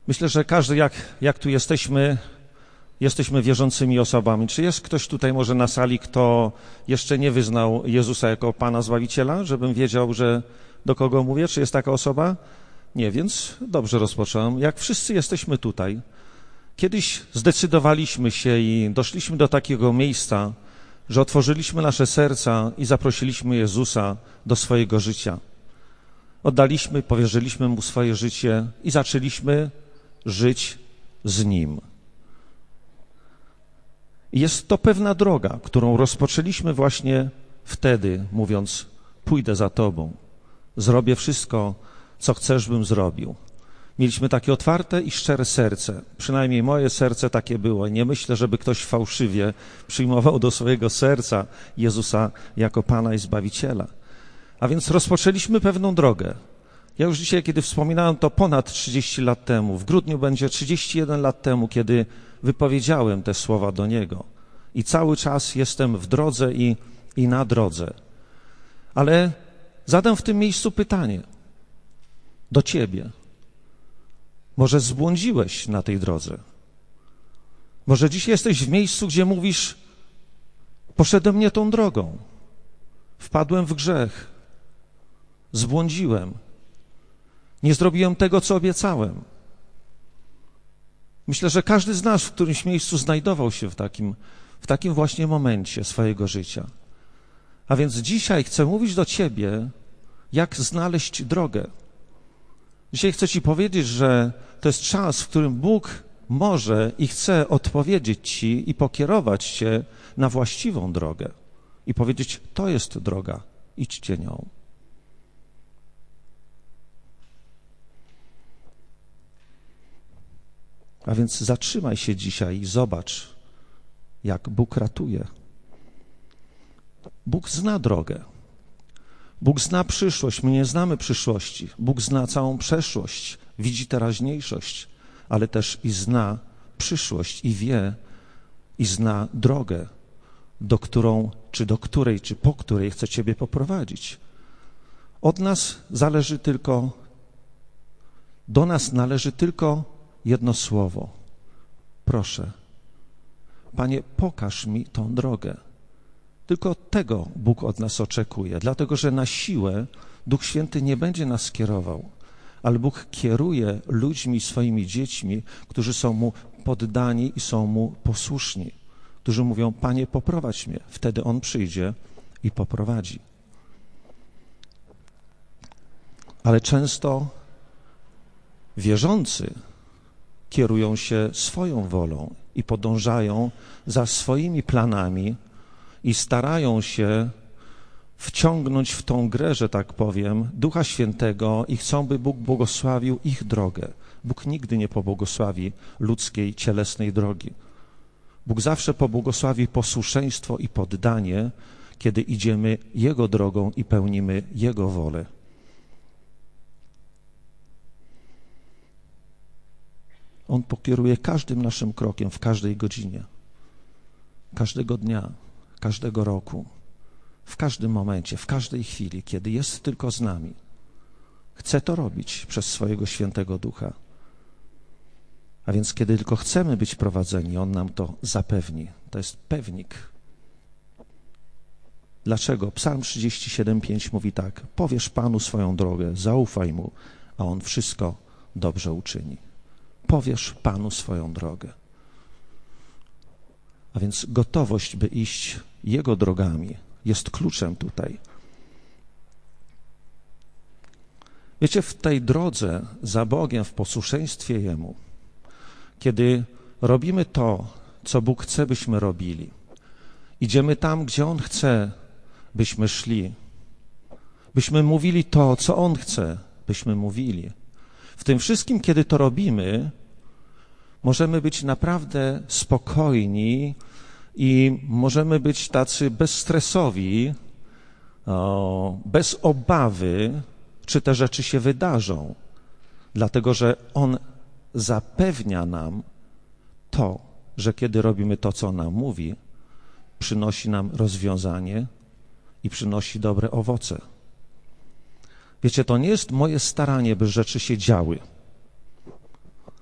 Myślę, że każdy, jak tu jesteśmy wierzącymi osobami. Czy jest ktoś tutaj może na sali, kto jeszcze nie wyznał Jezusa jako Pana Zbawiciela, żebym wiedział, że do kogo mówię? Czy jest taka osoba? Nie, więc dobrze rozpocząłem. Jak wszyscy jesteśmy tutaj, kiedyś zdecydowaliśmy się i doszliśmy do takiego miejsca, że otworzyliśmy nasze serca i zaprosiliśmy Jezusa do swojego życia. Oddaliśmy, powierzyliśmy Mu swoje życie i zaczęliśmy żyć z Nim. Jest to pewna droga, którą rozpoczęliśmy właśnie wtedy, mówiąc: pójdę za Tobą, zrobię wszystko, co chcesz, bym zrobił. Mieliśmy takie otwarte i szczere serce, przynajmniej moje serce takie było. Nie myślę, żeby ktoś fałszywie przyjmował do swojego serca Jezusa jako Pana i Zbawiciela. A więc rozpoczęliśmy pewną drogę. Ja już dzisiaj, kiedy wspominałem to ponad 30 lat temu, w grudniu będzie 31 lat temu, kiedy wypowiedziałem te słowa do Niego. I cały czas jestem w drodze i na drodze. Ale zadam w tym miejscu pytanie do Ciebie. Może zbłądziłeś na tej drodze? Może dzisiaj jesteś w miejscu, gdzie mówisz: poszedłem nie tą drogą, wpadłem w grzech, zbłądziłem, nie zrobiłem tego, co obiecałem. Myślę, że każdy z nas w którymś miejscu znajdował się w takim właśnie momencie swojego życia. A więc dzisiaj chcę mówić do Ciebie, jak znaleźć drogę. Dzisiaj chcę Ci powiedzieć, że to jest czas, w którym Bóg może i chce odpowiedzieć Ci i pokierować Cię na właściwą drogę. I powiedzieć: to jest droga, idźcie nią. A więc zatrzymaj się dzisiaj i zobacz, jak Bóg ratuje. Bóg zna drogę. Bóg zna przyszłość. My nie znamy przyszłości. Bóg zna całą przeszłość, widzi teraźniejszość, ale też i zna przyszłość i wie, i zna drogę, do której, czy po której chce Ciebie poprowadzić. Do nas należy tylko jedno słowo. Proszę, Panie, pokaż mi tą drogę. Tylko tego Bóg od nas oczekuje, dlatego że na siłę Duch Święty nie będzie nas kierował, ale Bóg kieruje ludźmi, swoimi dziećmi, którzy są Mu poddani i są Mu posłuszni, którzy mówią: Panie, poprowadź mnie. Wtedy On przyjdzie i poprowadzi. Ale często wierzący kierują się swoją wolą i podążają za swoimi planami i starają się wciągnąć w tą grę, że tak powiem, Ducha Świętego i chcą, by Bóg błogosławił ich drogę. Bóg nigdy nie pobłogosławi ludzkiej, cielesnej drogi. Bóg zawsze pobłogosławi posłuszeństwo i poddanie, kiedy idziemy Jego drogą i pełnimy Jego wolę. On pokieruje każdym naszym krokiem w każdej godzinie, każdego dnia, każdego roku, w każdym momencie, w każdej chwili, kiedy jest tylko z nami. Chce to robić przez swojego Świętego Ducha. A więc kiedy tylko chcemy być prowadzeni, On nam to zapewni. To jest pewnik. Dlaczego? Psalm 37:5 mówi tak: powiesz Panu swoją drogę, zaufaj Mu, a On wszystko dobrze uczyni. Powiesz Panu swoją drogę. A więc gotowość, by iść Jego drogami, jest kluczem tutaj. Wiecie, w tej drodze za Bogiem, w posłuszeństwie Jemu, kiedy robimy to, co Bóg chce, byśmy robili, idziemy tam, gdzie On chce, byśmy szli, byśmy mówili to, co On chce, byśmy mówili. W tym wszystkim, kiedy to robimy, możemy być naprawdę spokojni i możemy być tacy bezstresowi, bez obawy, czy te rzeczy się wydarzą, dlatego że On zapewnia nam to, że kiedy robimy to, co On nam mówi, przynosi nam rozwiązanie i przynosi dobre owoce. Wiecie, to nie jest moje staranie, by rzeczy się działy.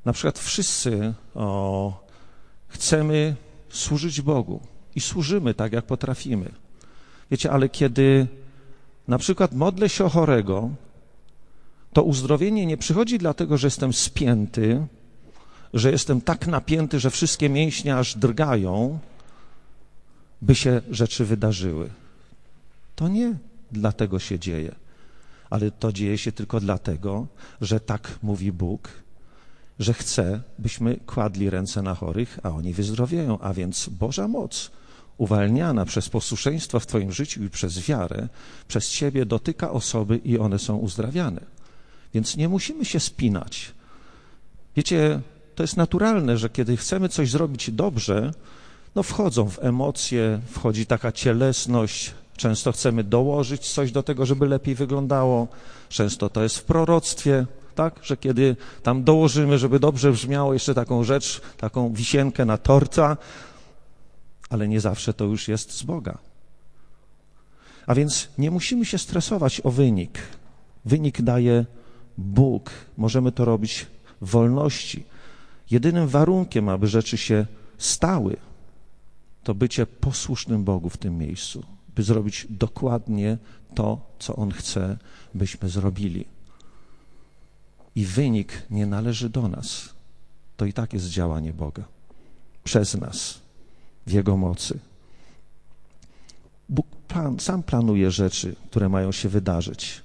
Na przykład wszyscy chcemy służyć Bogu i służymy tak, jak potrafimy. Wiecie, ale kiedy na przykład modlę się o chorego, to uzdrowienie nie przychodzi dlatego, że jestem spięty, że jestem tak napięty, że wszystkie mięśnie aż drgają, by się rzeczy wydarzyły. To nie dlatego się dzieje, ale to dzieje się tylko dlatego, że tak mówi Bóg, że chce, byśmy kładli ręce na chorych, a oni wyzdrowieją, a więc Boża moc uwalniana przez posłuszeństwo w Twoim życiu i przez wiarę, przez Ciebie dotyka osoby i one są uzdrawiane. Więc nie musimy się spinać. Wiecie, to jest naturalne, że kiedy chcemy coś zrobić dobrze, wchodzą w emocje, wchodzi taka cielesność, często chcemy dołożyć coś do tego, żeby lepiej wyglądało, często to jest w proroctwie, tak, że kiedy tam dołożymy, żeby dobrze brzmiało, jeszcze taką rzecz, taką wisienkę na torta, ale nie zawsze to już jest z Boga. A więc nie musimy się stresować o wynik. Wynik daje Bóg. Możemy to robić w wolności. Jedynym warunkiem, aby rzeczy się stały, to bycie posłusznym Bogu w tym miejscu, by zrobić dokładnie to, co On chce, byśmy zrobili. I wynik nie należy do nas. To i tak jest działanie Boga. Przez nas, w Jego mocy. Bóg sam planuje rzeczy, które mają się wydarzyć.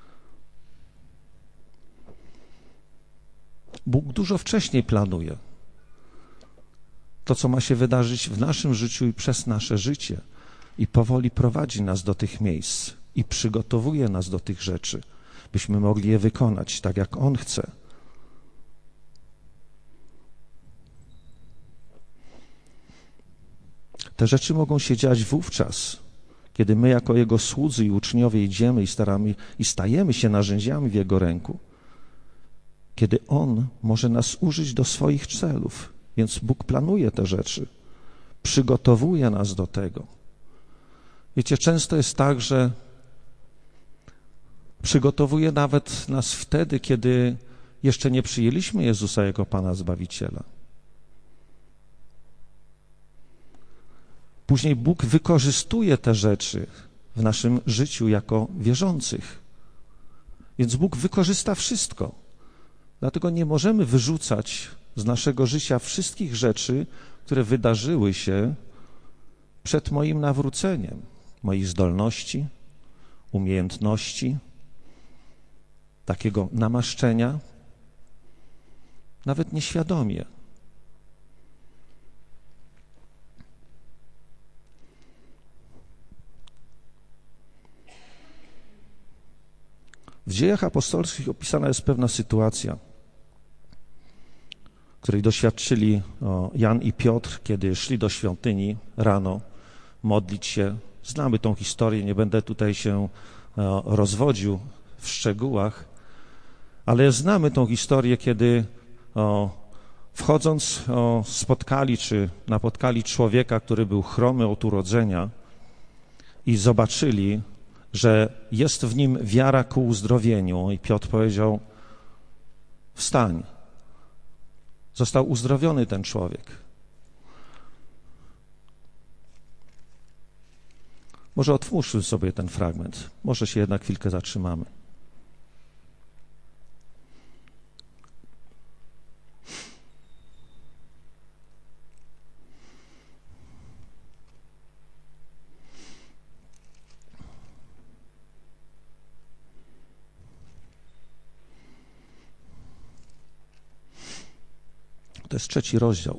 Bóg dużo wcześniej planuje to, co ma się wydarzyć w naszym życiu i przez nasze życie. I powoli prowadzi nas do tych miejsc i przygotowuje nas do tych rzeczy, byśmy mogli je wykonać tak, jak On chce. Te rzeczy mogą się dziać wówczas, kiedy my jako Jego słudzy i uczniowie idziemy i stajemy się narzędziami w Jego ręku, kiedy On może nas użyć do swoich celów. Więc Bóg planuje te rzeczy, przygotowuje nas do tego. Wiecie, często jest tak, że przygotowuje nawet nas wtedy, kiedy jeszcze nie przyjęliśmy Jezusa jako Pana Zbawiciela. Później Bóg wykorzystuje te rzeczy w naszym życiu jako wierzących. Więc Bóg wykorzysta wszystko. Dlatego nie możemy wyrzucać z naszego życia wszystkich rzeczy, które wydarzyły się przed moim nawróceniem, moich zdolności, umiejętności, takiego namaszczenia, nawet nieświadomie. W Dziejach Apostolskich opisana jest pewna sytuacja, której doświadczyli Jan i Piotr, kiedy szli do świątyni rano modlić się. Znamy tą historię, nie będę tutaj się rozwodził w szczegółach, ale znamy tą historię, kiedy wchodząc spotkali czy napotkali człowieka, który był chromy od urodzenia i zobaczyli, że jest w nim wiara ku uzdrowieniu. I Piotr powiedział: wstań. Został uzdrowiony ten człowiek. Może otwórzmy sobie ten fragment. Może się jednak chwilkę zatrzymamy. To jest 3 rozdział.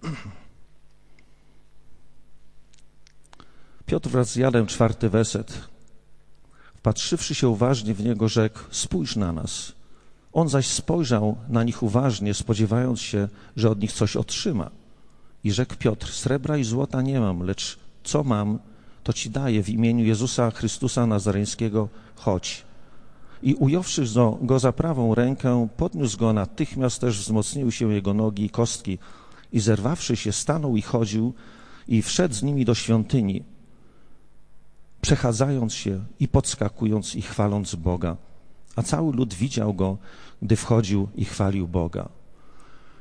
Piotr wraz z Janem, 4 werset. Wpatrzywszy się uważnie w niego, rzekł: spójrz na nas. On zaś spojrzał na nich uważnie, spodziewając się, że od nich coś otrzyma. I rzekł Piotr: srebra i złota nie mam, lecz co mam, to ci daję w imieniu Jezusa Chrystusa Nazareńskiego, chodź. I ująwszy go za prawą rękę, podniósł go, natychmiast też wzmocniły się jego nogi i kostki. I zerwawszy się, stanął i chodził i wszedł z nimi do świątyni, przechadzając się i podskakując i chwaląc Boga. A cały lud widział go, gdy wchodził i chwalił Boga.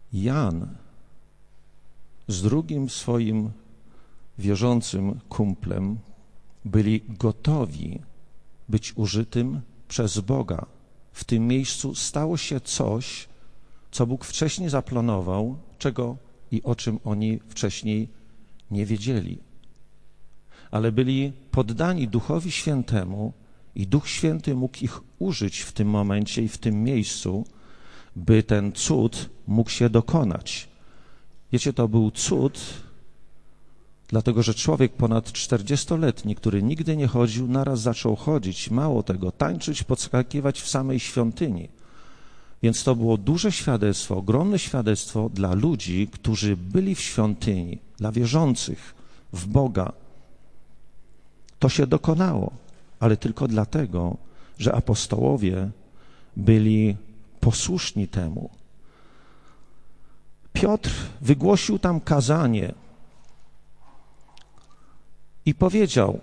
Jan z drugim swoim wierzącym kumplem byli gotowi być użytym przez Boga. W tym miejscu stało się coś, co Bóg wcześniej zaplanował, czego i o czym oni wcześniej nie wiedzieli. Ale byli poddani Duchowi Świętemu i Duch Święty mógł ich użyć w tym momencie i w tym miejscu, by ten cud mógł się dokonać. Wiecie, to był cud, dlatego że człowiek ponad 40-letni, który nigdy nie chodził, naraz zaczął chodzić, mało tego, tańczyć, podskakiwać w samej świątyni. Więc to było duże świadectwo, ogromne świadectwo dla ludzi, którzy byli w świątyni, dla wierzących w Boga. To się dokonało, ale tylko dlatego, że apostołowie byli posłuszni temu. Piotr wygłosił tam kazanie i powiedział,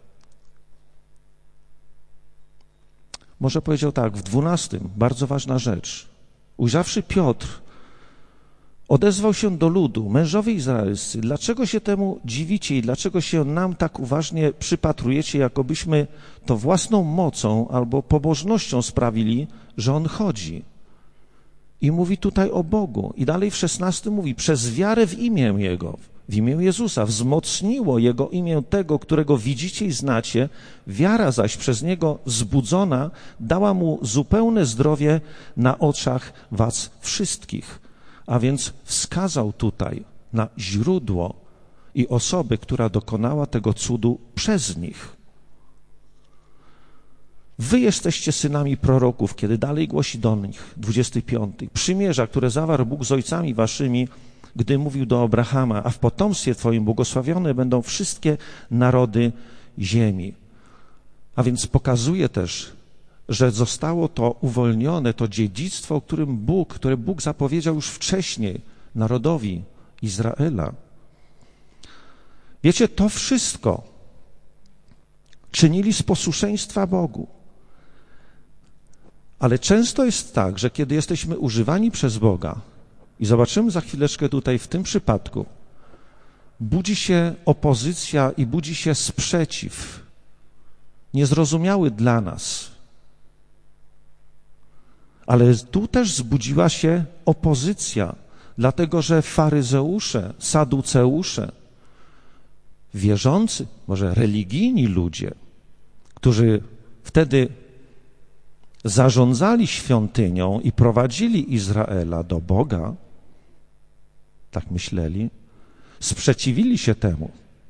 może powiedział tak, w 12, bardzo ważna rzecz. Ujrzawszy Piotr, odezwał się do ludu, mężowie izraelscy, dlaczego się temu dziwicie i dlaczego się nam tak uważnie przypatrujecie, jakobyśmy to własną mocą albo pobożnością sprawili, że on chodzi. I mówi tutaj o Bogu. I dalej w 16 mówi, przez wiarę w imię Jego, w imię Jezusa, wzmocniło Jego imię tego, którego widzicie i znacie, wiara zaś przez Niego wzbudzona dała Mu zupełne zdrowie na oczach was wszystkich. A więc wskazał tutaj na źródło i osobę, która dokonała tego cudu przez nich. Wy jesteście synami proroków, kiedy dalej głosi do nich, 25. Przymierza, które zawarł Bóg z ojcami waszymi, gdy mówił do Abrahama, a w potomstwie twoim błogosławione będą wszystkie narody ziemi. A więc pokazuje też, że zostało to uwolnione, to dziedzictwo, które Bóg zapowiedział już wcześniej narodowi Izraela. Wiecie, to wszystko czynili z posłuszeństwa Bogu. Ale często jest tak, że kiedy jesteśmy używani przez Boga, i zobaczymy za chwileczkę tutaj w tym przypadku, budzi się opozycja i budzi się sprzeciw, niezrozumiały dla nas. Ale tu też zbudziła się opozycja, dlatego że faryzeusze, saduceusze, wierzący, może religijni ludzie, którzy wtedy zarządzali świątynią i prowadzili Izraela do Boga, tak myśleli, sprzeciwili się temu.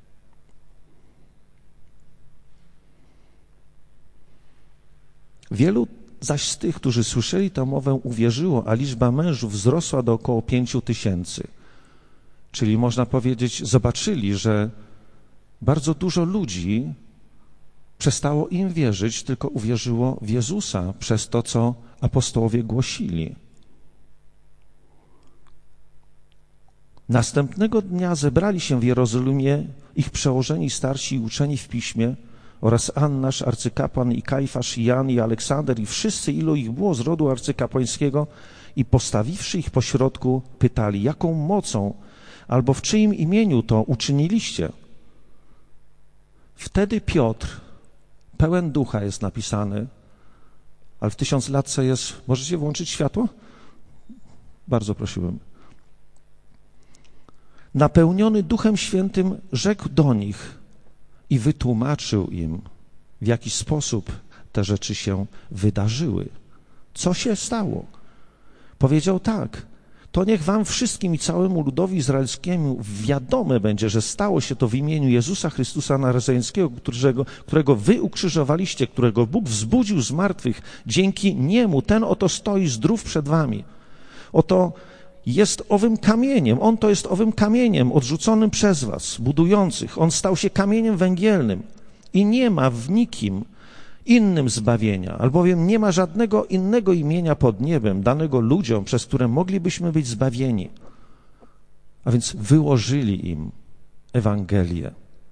Wielu zaś z tych, którzy słyszeli tę mowę, uwierzyło, a liczba mężów wzrosła do około 5000. Czyli można powiedzieć, zobaczyli, że bardzo dużo ludzi przestało im wierzyć, tylko uwierzyło w Jezusa przez to, co apostołowie głosili. Następnego dnia zebrali się w Jerozolimie ich przełożeni, starsi i uczeni w piśmie oraz Annasz, arcykapłan, i Kajfasz, i Jan, i Aleksander, i wszyscy, ilu ich było z rodu arcykapłańskiego, i postawiwszy ich pośrodku, pytali, jaką mocą albo w czyim imieniu to uczyniliście? Wtedy Piotr, pełen ducha jest napisany, ale w 1000 latce jest... Możecie włączyć światło? Bardzo prosiłbym. Napełniony Duchem Świętym rzekł do nich i wytłumaczył im, w jaki sposób te rzeczy się wydarzyły. Co się stało? Powiedział tak, to niech wam wszystkim i całemu ludowi izraelskiemu wiadome będzie, że stało się to w imieniu Jezusa Chrystusa Nazareńskiego, którego wy ukrzyżowaliście, którego Bóg wzbudził z martwych. Dzięki Niemu ten oto stoi zdrów przed wami. Oto jest owym kamieniem, on to jest owym kamieniem odrzuconym przez was, budujących. On stał się kamieniem węgielnym i nie ma w nikim innym zbawienia, albowiem nie ma żadnego innego imienia pod niebem danego ludziom, przez które moglibyśmy być zbawieni. A więc wyłożyli im Ewangelię.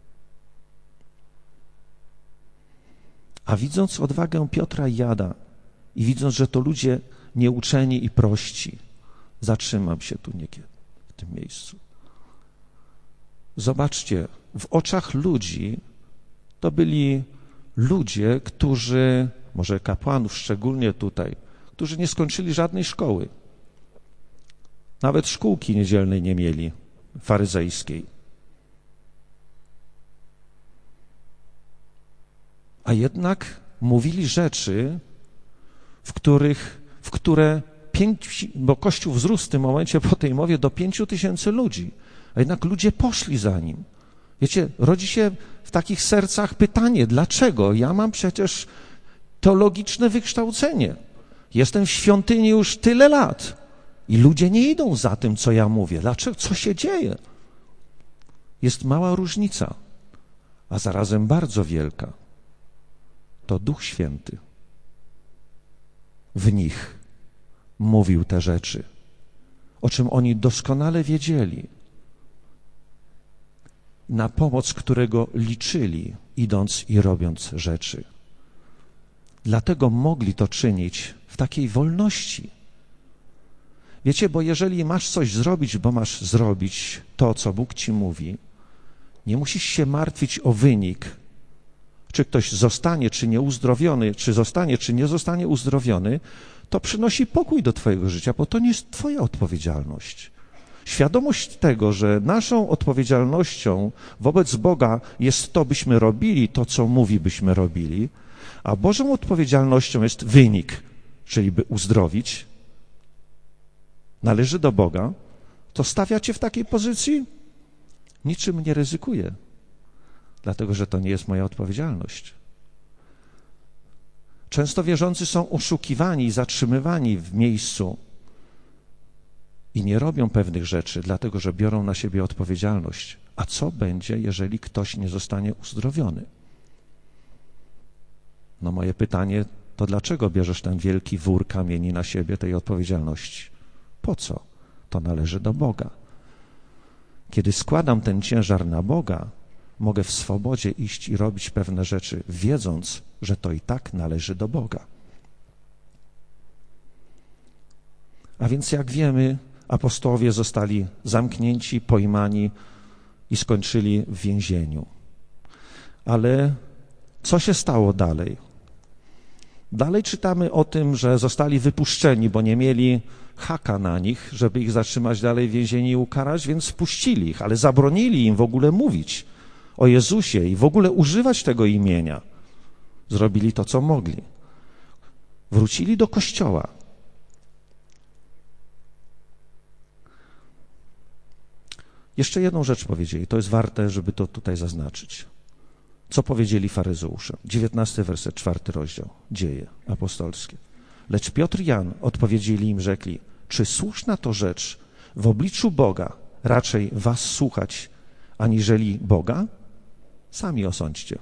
A widząc odwagę Piotra i Jana i widząc, że to ludzie nieuczeni i prości, Zatrzymam się tu niekiedy, w tym miejscu. Zobaczcie, w oczach ludzi to byli ludzie, którzy, może kapłanów szczególnie tutaj, którzy nie skończyli żadnej szkoły. Nawet szkółki niedzielnej nie mieli, faryzejskiej. A jednak mówili rzeczy, bo Kościół wzrósł w tym momencie po tej mowie do 5,000 ludzi, a jednak ludzie poszli za nim. Wiecie, rodzi się w takich sercach pytanie, dlaczego? Ja mam przecież teologiczne wykształcenie. Jestem w świątyni już tyle lat i ludzie nie idą za tym, co ja mówię. Dlaczego? Co się dzieje? Jest mała różnica, a zarazem bardzo wielka. To Duch Święty w nich mówił te rzeczy, o czym oni doskonale wiedzieli, na pomoc którego liczyli, idąc i robiąc rzeczy. Dlatego mogli to czynić w takiej wolności. Wiecie, bo jeżeli masz coś zrobić, bo masz zrobić to, co Bóg ci mówi, nie musisz się martwić o wynik, czy ktoś zostanie, czy nie uzdrowiony, czy zostanie, czy nie zostanie uzdrowiony, to przynosi pokój do twojego życia, bo to nie jest twoja odpowiedzialność. Świadomość tego, że naszą odpowiedzialnością wobec Boga jest to, byśmy robili to, co mówi, byśmy robili, a Bożą odpowiedzialnością jest wynik, czyli by uzdrowić, należy do Boga, to stawia cię w takiej pozycji, niczym nie ryzykuję, dlatego że to nie jest moja odpowiedzialność. Często wierzący są oszukiwani i zatrzymywani w miejscu i nie robią pewnych rzeczy, dlatego że biorą na siebie odpowiedzialność. A co będzie, jeżeli ktoś nie zostanie uzdrowiony? No moje pytanie to dlaczego bierzesz ten wielki wór kamieni na siebie, tej odpowiedzialności? Po co? To należy do Boga. Kiedy składam ten ciężar na Boga, mogę w swobodzie iść i robić pewne rzeczy, wiedząc, że to i tak należy do Boga. A więc jak wiemy, apostołowie zostali zamknięci, pojmani i skończyli w więzieniu. Ale co się stało dalej? Dalej czytamy o tym, że zostali wypuszczeni, bo nie mieli haka na nich, żeby ich zatrzymać dalej w więzieniu i ukarać, więc wpuścili ich, ale zabronili im w ogóle mówić o Jezusie i w ogóle używać tego imienia. Zrobili to, co mogli. Wrócili do kościoła. Jeszcze jedną rzecz powiedzieli, to jest warte, żeby to tutaj zaznaczyć. Co powiedzieli faryzeusze? 19 werset, 4 rozdział, Dzieje apostolskie. Lecz Piotr i Jan odpowiedzieli im, rzekli, czy słuszna to rzecz w obliczu Boga raczej was słuchać, aniżeli Boga? Sami osądźcie.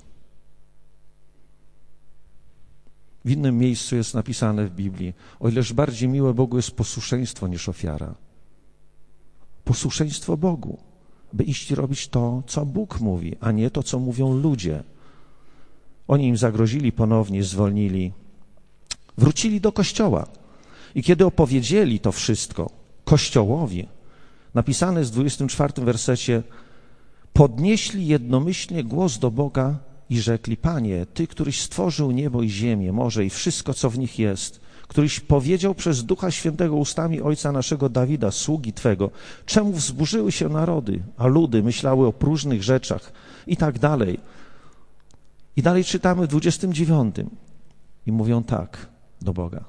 W innym miejscu jest napisane w Biblii, o ileż bardziej miłe Bogu jest posłuszeństwo niż ofiara. Posłuszeństwo Bogu, by iść i robić to, co Bóg mówi, a nie to, co mówią ludzie. Oni im zagrozili ponownie, zwolnili, wrócili do kościoła. I kiedy opowiedzieli to wszystko Kościołowi, napisane jest w 24 wersecie, podnieśli jednomyślnie głos do Boga i rzekli, Panie, Ty, któryś stworzył niebo i ziemię, morze i wszystko, co w nich jest, któryś powiedział przez Ducha Świętego ustami ojca naszego Dawida, sługi Twego, czemu wzburzyły się narody, a ludy myślały o próżnych rzeczach i tak dalej. I dalej czytamy w 29 i mówią tak do Boga.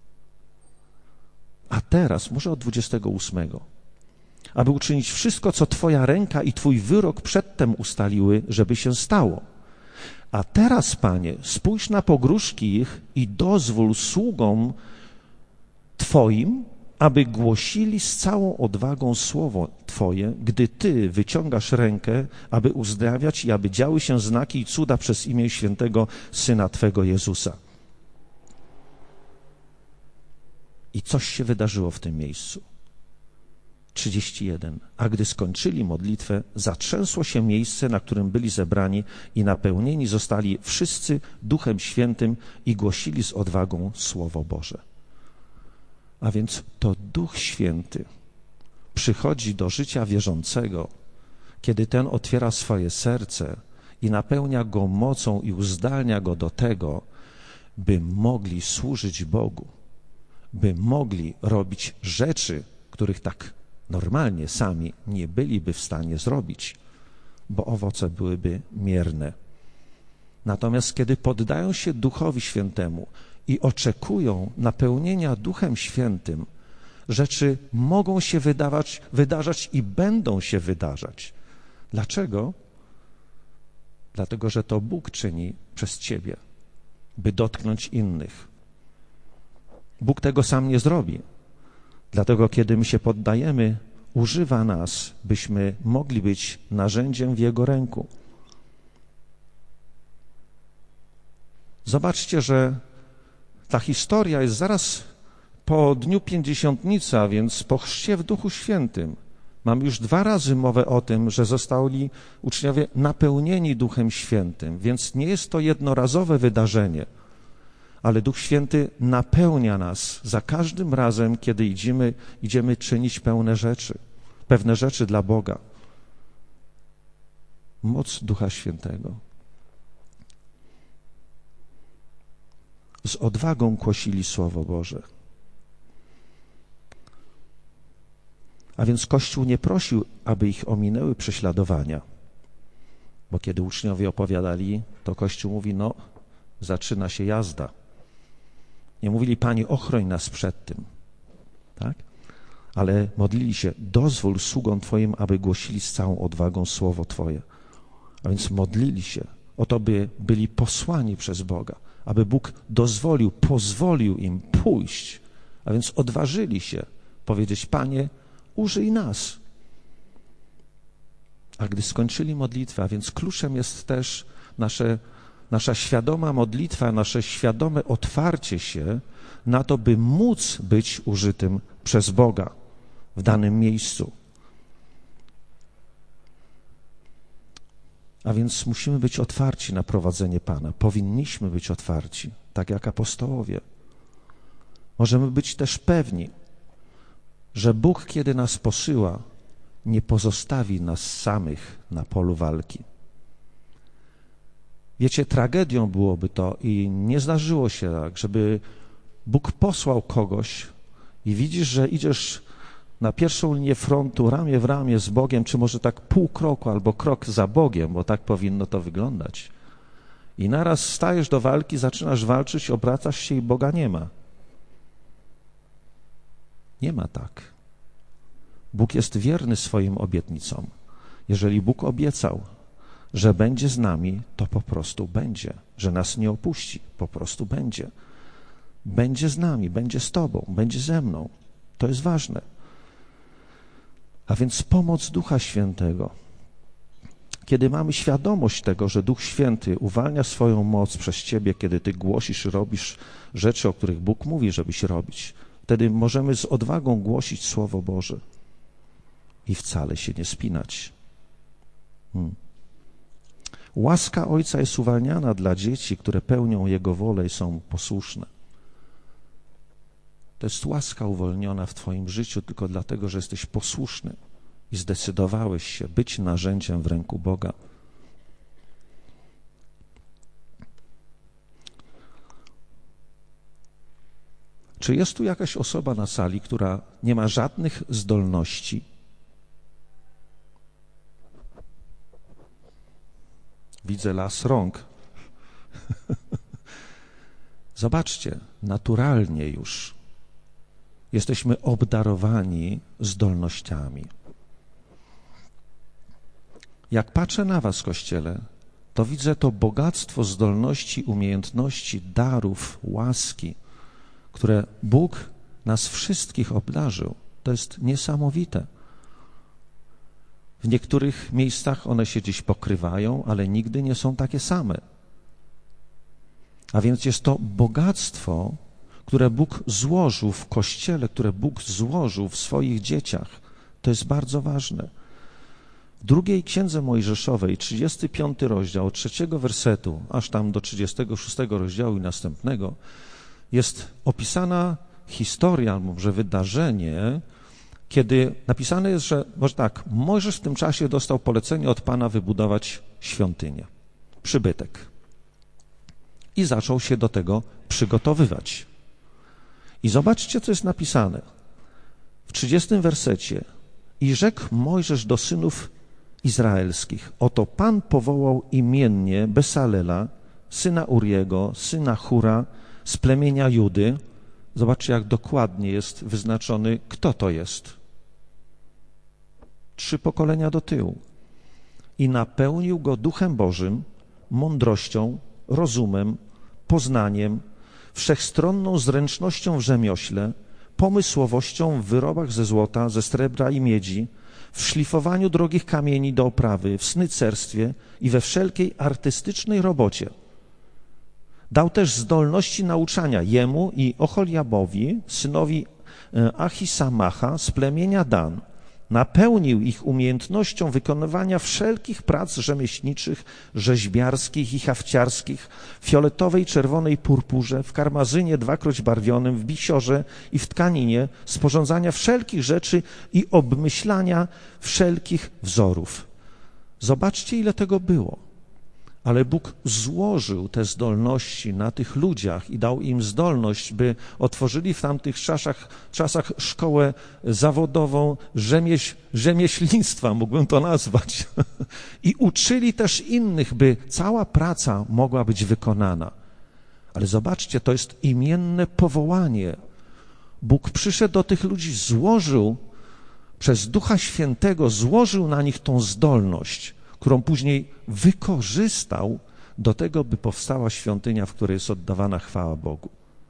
A teraz, może od 28, aby uczynić wszystko, co Twoja ręka i Twój wyrok przedtem ustaliły, żeby się stało. A teraz, Panie, spójrz na pogróżki ich i dozwól sługom Twoim, aby głosili z całą odwagą słowo Twoje, gdy Ty wyciągasz rękę, aby uzdrawiać i aby działy się znaki i cuda przez imię świętego Syna Twego Jezusa. I coś się wydarzyło w tym miejscu. 31. A gdy skończyli modlitwę, zatrzęsło się miejsce, na którym byli zebrani i napełnieni zostali wszyscy Duchem Świętym i głosili z odwagą Słowo Boże. A więc to Duch Święty przychodzi do życia wierzącego, kiedy ten otwiera swoje serce i napełnia go mocą i uzdalnia go do tego, by mogli służyć Bogu, by mogli robić rzeczy, których tak normalnie sami nie byliby w stanie zrobić, bo owoce byłyby mierne. Natomiast kiedy poddają się Duchowi Świętemu i oczekują napełnienia Duchem Świętym, rzeczy mogą się wydarzać i będą się wydarzać. Dlaczego? Dlatego, że to Bóg czyni przez ciebie, by dotknąć innych. Bóg tego sam nie zrobi. Dlatego, kiedy my się poddajemy, używa nas, byśmy mogli być narzędziem w Jego ręku. Zobaczcie, że ta historia jest zaraz po Dniu Pięćdziesiątnicy, a więc po chrzcie w Duchu Świętym. Mamy już 2 razy mowę o tym, że zostali uczniowie napełnieni Duchem Świętym, więc nie jest to jednorazowe wydarzenie, ale Duch Święty napełnia nas za każdym razem, kiedy idziemy czynić pewne rzeczy dla Boga. Moc Ducha Świętego. Z odwagą głosili Słowo Boże. A więc Kościół nie prosił, aby ich ominęły prześladowania, bo kiedy uczniowie opowiadali, to Kościół mówi, zaczyna się jazda. Nie mówili, Panie, ochroń nas przed tym, tak? Ale modlili się, dozwól sługom Twoim, aby głosili z całą odwagą Słowo Twoje. A więc modlili się o to, by byli posłani przez Boga, aby Bóg pozwolił im pójść, a więc odważyli się powiedzieć, Panie, użyj nas. A gdy skończyli modlitwę, a więc kluczem jest też nasza świadoma modlitwa, nasze świadome otwarcie się na to, by móc być użytym przez Boga w danym miejscu. A więc musimy być otwarci na prowadzenie Pana. Powinniśmy być otwarci, tak jak apostołowie. Możemy być też pewni, że Bóg, kiedy nas posyła, nie pozostawi nas samych na polu walki. Wiecie, tragedią byłoby to i nie zdarzyło się tak, żeby Bóg posłał kogoś i widzisz, że idziesz na pierwszą linię frontu, ramię w ramię z Bogiem, czy może tak pół kroku albo krok za Bogiem, bo tak powinno to wyglądać. I naraz stajesz do walki, zaczynasz walczyć, obracasz się i Boga nie ma. Nie ma tak. Bóg jest wierny swoim obietnicom. Jeżeli Bóg obiecał, że będzie z nami, to po prostu będzie. Że nas nie opuści, po prostu będzie. Będzie z nami, będzie z Tobą, będzie ze mną. To jest ważne. A więc pomoc Ducha Świętego. Kiedy mamy świadomość tego, że Duch Święty uwalnia swoją moc przez Ciebie, kiedy Ty głosisz, robisz rzeczy, o których Bóg mówi, żebyś robić, wtedy możemy z odwagą głosić Słowo Boże i wcale się nie spinać. Łaska Ojca jest uwalniana dla dzieci, które pełnią Jego wolę i są posłuszne. To jest łaska uwolniona w Twoim życiu tylko dlatego, że jesteś posłuszny i zdecydowałeś się być narzędziem w ręku Boga. Czy jest tu jakaś osoba na sali, która nie ma żadnych zdolności? Widzę las rąk. Zobaczcie, naturalnie już jesteśmy obdarowani zdolnościami. Jak patrzę na was, Kościele, to widzę to bogactwo zdolności, umiejętności, darów, łaski, które Bóg nas wszystkich obdarzył. To jest niesamowite. W niektórych miejscach one się gdzieś pokrywają, ale nigdy nie są takie same. A więc jest to bogactwo, które Bóg złożył w Kościele, które Bóg złożył w swoich dzieciach. To jest bardzo ważne. W drugiej Księdze Mojżeszowej, 35 rozdział, od 3 wersetu, aż tam do 36 rozdziału i następnego, jest opisana historia, albo może wydarzenie, kiedy napisane jest, że może tak, Mojżesz w tym czasie dostał polecenie od Pana wybudować świątynię, przybytek. I zaczął się do tego przygotowywać. I zobaczcie, co jest napisane. W 30 wersecie. I rzekł Mojżesz do synów izraelskich, oto Pan powołał imiennie Besalela, syna Uriego, syna Hura, z plemienia Judy. Zobaczcie, jak dokładnie jest wyznaczony, kto to jest. 3 pokolenia do tyłu. I napełnił go Duchem Bożym, mądrością, rozumem, poznaniem, wszechstronną zręcznością w rzemiośle, pomysłowością w wyrobach ze złota, ze srebra i miedzi, w szlifowaniu drogich kamieni do oprawy, w snycerstwie i we wszelkiej artystycznej robocie. Dał też zdolności nauczania jemu i Oholiabowi, synowi Achisamacha z plemienia Dan. Napełnił ich umiejętnością wykonywania wszelkich prac rzemieślniczych, rzeźbiarskich i hafciarskich, w fioletowej, czerwonej purpurze, w karmazynie dwakroć barwionym, w bisiorze i w tkaninie, sporządzania wszelkich rzeczy i obmyślania wszelkich wzorów. Zobaczcie, ile tego było. Ale Bóg złożył te zdolności na tych ludziach i dał im zdolność, by otworzyli w tamtych czasach szkołę zawodową rzemieślnictwa, mógłbym to nazwać. I uczyli też innych, by cała praca mogła być wykonana. Ale zobaczcie, to jest imienne powołanie. Bóg przyszedł do tych ludzi, złożył, przez Ducha Świętego złożył na nich tą zdolność, którą później wykorzystał do tego, by powstała świątynia, w której jest oddawana chwała Bogu.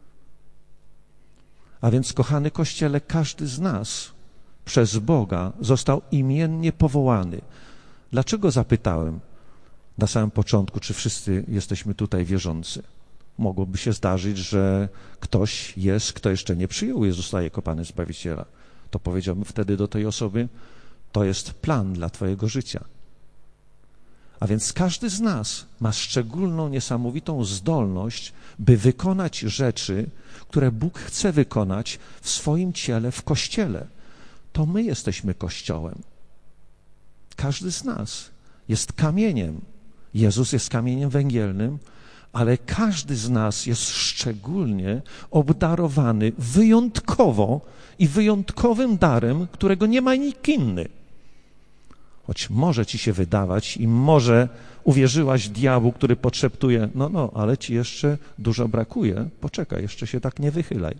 A więc, kochany Kościele, każdy z nas przez Boga został imiennie powołany. Dlaczego zapytałem na samym początku, czy wszyscy jesteśmy tutaj wierzący? Mogłoby się zdarzyć, że ktoś jest, kto jeszcze nie przyjął Jezusa jako Pana Zbawiciela. To powiedziałbym wtedy do tej osoby, to jest plan dla twojego życia. A więc każdy z nas ma szczególną, niesamowitą zdolność, by wykonać rzeczy, które Bóg chce wykonać w swoim ciele, w Kościele. To my jesteśmy Kościołem. Każdy z nas jest kamieniem. Jezus jest kamieniem węgielnym, ale każdy z nas jest szczególnie obdarowany wyjątkowo i wyjątkowym darem, którego nie ma nikt inny. Choć może ci się wydawać i może uwierzyłaś diabłu, który podszeptuje, no, ale ci jeszcze dużo brakuje, poczekaj, jeszcze się tak nie wychylaj.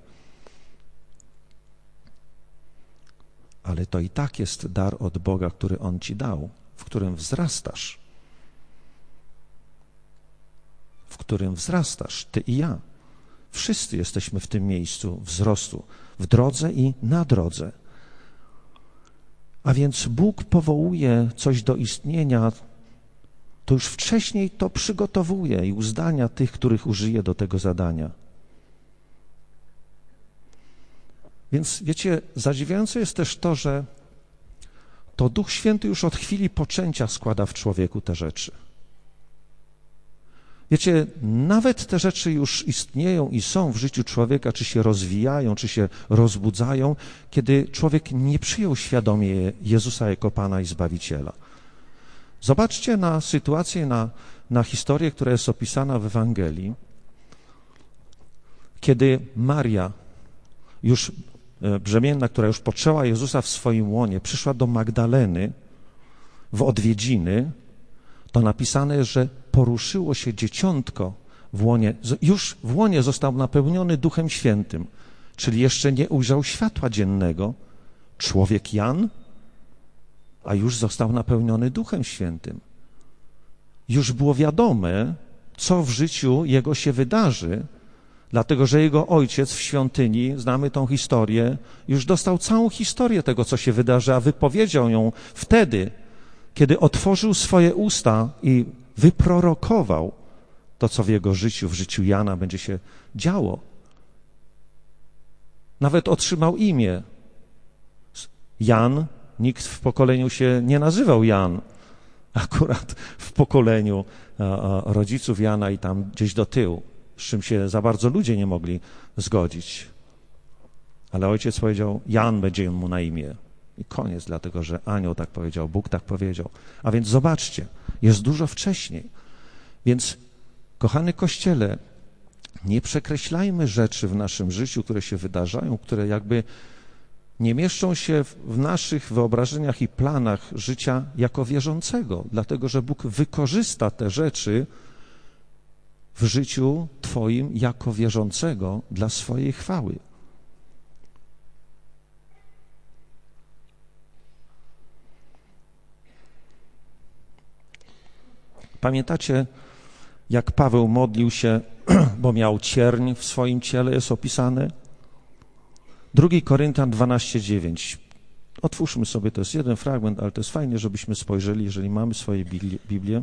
Ale to i tak jest dar od Boga, który On ci dał, w którym wzrastasz. W którym wzrastasz, ty i ja. Wszyscy jesteśmy w tym miejscu wzrostu, w drodze i na drodze. A więc Bóg powołuje coś do istnienia, to już wcześniej to przygotowuje i uzdalnia tych, których użyje do tego zadania. Więc wiecie, zadziwiające jest też to, że to Duch Święty już od chwili poczęcia składa w człowieku te rzeczy. Wiecie, nawet te rzeczy już istnieją i są w życiu człowieka, czy się rozwijają, czy się rozbudzają, kiedy człowiek nie przyjął świadomie Jezusa jako Pana i Zbawiciela. Zobaczcie na sytuację, na historię, która jest opisana w Ewangelii, kiedy Maria, już brzemienna, która już poczęła Jezusa w swoim łonie, przyszła do Magdaleny w odwiedziny, to napisane jest, że poruszyło się dzieciątko w łonie, już w łonie został napełniony Duchem Świętym, czyli jeszcze nie ujrzał światła dziennego. Człowiek Jan, a już został napełniony Duchem Świętym. Już było wiadome, co w życiu jego się wydarzy, dlatego że jego ojciec w świątyni, znamy tą historię, już dostał całą historię tego, co się wydarzy, a wypowiedział ją wtedy, kiedy otworzył swoje usta i wyprorokował to, co w jego życiu, w życiu Jana będzie się działo. Nawet otrzymał imię. Jan, nikt w pokoleniu się nie nazywał Jan. Akurat w pokoleniu rodziców Jana i tam gdzieś do tyłu, z czym się za bardzo ludzie nie mogli zgodzić. Ale ojciec powiedział, Jan będzie mu na imię. I koniec, dlatego że anioł tak powiedział, Bóg tak powiedział. A więc zobaczcie, jest dużo wcześniej. Więc, kochany Kościele, nie przekreślajmy rzeczy w naszym życiu, które się wydarzają, które jakby nie mieszczą się w naszych wyobrażeniach i planach życia jako wierzącego, dlatego że Bóg wykorzysta te rzeczy w życiu Twoim jako wierzącego dla swojej chwały. Pamiętacie, jak Paweł modlił się, bo miał cierń w swoim ciele, jest opisane? 2 Koryntian 12:9. Otwórzmy sobie, to jest jeden fragment, ale to jest fajnie, żebyśmy spojrzeli, jeżeli mamy swoje Biblię.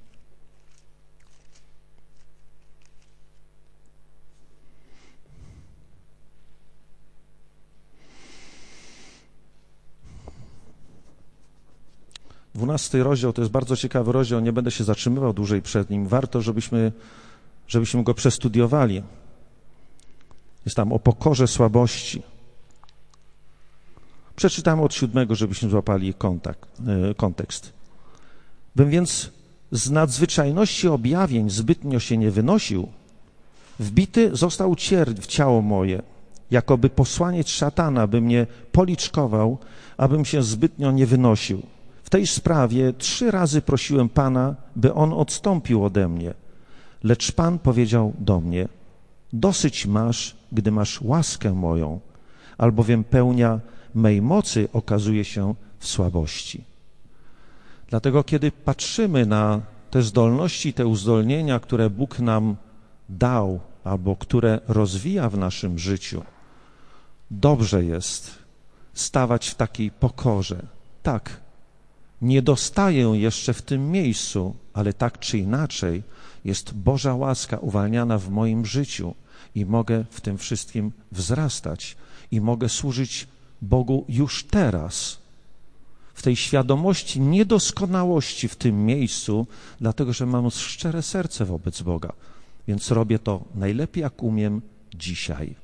XII rozdział to jest bardzo ciekawy rozdział, nie będę się zatrzymywał dłużej przed nim. Warto, żebyśmy go przestudiowali. Jest tam o pokorze słabości. Przeczytamy od 7, żebyśmy złapali kontekst. Bym więc z nadzwyczajności objawień zbytnio się nie wynosił, wbity został cierń w ciało moje, jakoby posłaniec szatana by mnie policzkował, abym się zbytnio nie wynosił. W tej sprawie 3 razy prosiłem Pana, by On odstąpił ode mnie. Lecz Pan powiedział do mnie, dosyć masz, gdy masz łaskę moją, albowiem pełnia mej mocy okazuje się w słabości. Dlatego, kiedy patrzymy na te zdolności, te uzdolnienia, które Bóg nam dał, albo które rozwija w naszym życiu, dobrze jest stawać w takiej pokorze. Tak, nie dostaję jeszcze w tym miejscu, ale tak czy inaczej jest Boża łaska uwalniana w moim życiu i mogę w tym wszystkim wzrastać i mogę służyć Bogu już teraz, w tej świadomości niedoskonałości w tym miejscu, dlatego że mam szczere serce wobec Boga, więc robię to najlepiej jak umiem dzisiaj.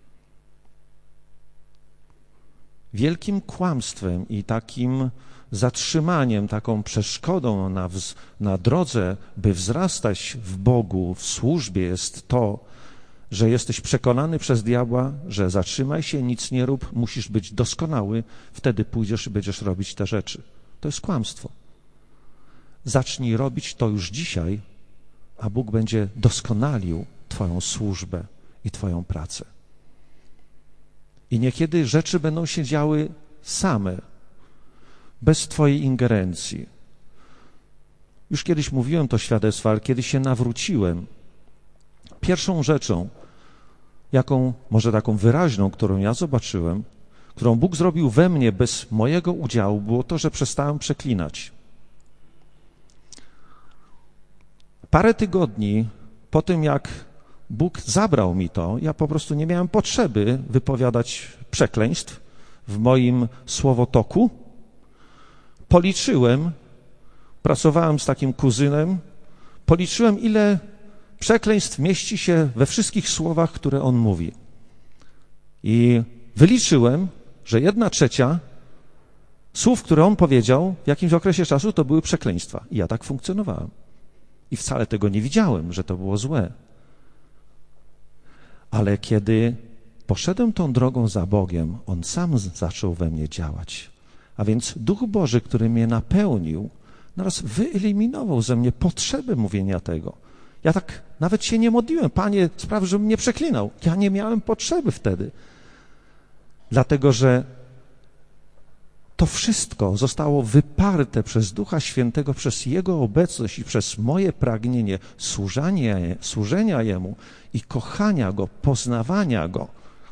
Wielkim kłamstwem i takim zatrzymaniem, taką przeszkodą na drodze, by wzrastać w Bogu, w służbie jest to, że jesteś przekonany przez diabła, że zatrzymaj się, nic nie rób, musisz być doskonały, wtedy pójdziesz i będziesz robić te rzeczy. To jest kłamstwo. Zacznij robić to już dzisiaj, a Bóg będzie doskonalił Twoją służbę i Twoją pracę. I niekiedy rzeczy będą się działy same, bez Twojej ingerencji. Już kiedyś mówiłem to świadectwo, ale kiedy się nawróciłem, pierwszą rzeczą, może taką wyraźną, którą ja zobaczyłem, którą Bóg zrobił we mnie bez mojego udziału, było to, że przestałem przeklinać. Parę tygodni po tym, jak Bóg zabrał mi to, ja po prostu nie miałem potrzeby wypowiadać przekleństw w moim słowotoku. Policzyłem, pracowałem z takim kuzynem, policzyłem, ile przekleństw mieści się we wszystkich słowach, które on mówi. I wyliczyłem, że 1/3 słów, które on powiedział w jakimś okresie czasu, to były przekleństwa. I ja tak funkcjonowałem. I wcale tego nie widziałem, że to było złe. Ale kiedy poszedłem tą drogą za Bogiem, On sam zaczął we mnie działać. A więc Duch Boży, który mnie napełnił, naraz wyeliminował ze mnie potrzebę mówienia tego. Ja tak nawet się nie modliłem, Panie, spraw, żebym nie przeklinał. Ja nie miałem potrzeby wtedy. Dlatego, że to wszystko zostało wyparte przez Ducha Świętego, przez Jego obecność i przez moje pragnienie służenia Jemu i kochania Go, poznawania Go.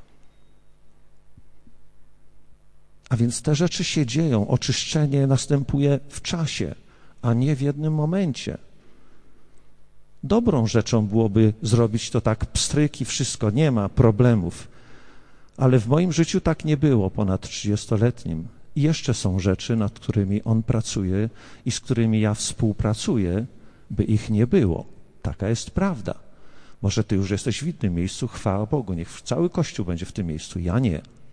A więc te rzeczy się dzieją, oczyszczenie następuje w czasie, a nie w jednym momencie. Dobrą rzeczą byłoby zrobić to tak pstryk i wszystko, nie ma problemów. Ale w moim życiu tak nie było ponad 30-letnim. I jeszcze są rzeczy, nad którymi On pracuje i z którymi ja współpracuję, by ich nie było. Taka jest prawda. Może ty już jesteś w innym miejscu, chwała Bogu, niech cały Kościół będzie w tym miejscu, ja nie.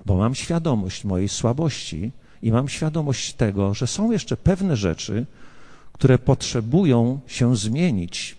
bo mam świadomość mojej słabości i mam świadomość tego, że są jeszcze pewne rzeczy, które potrzebują się zmienić.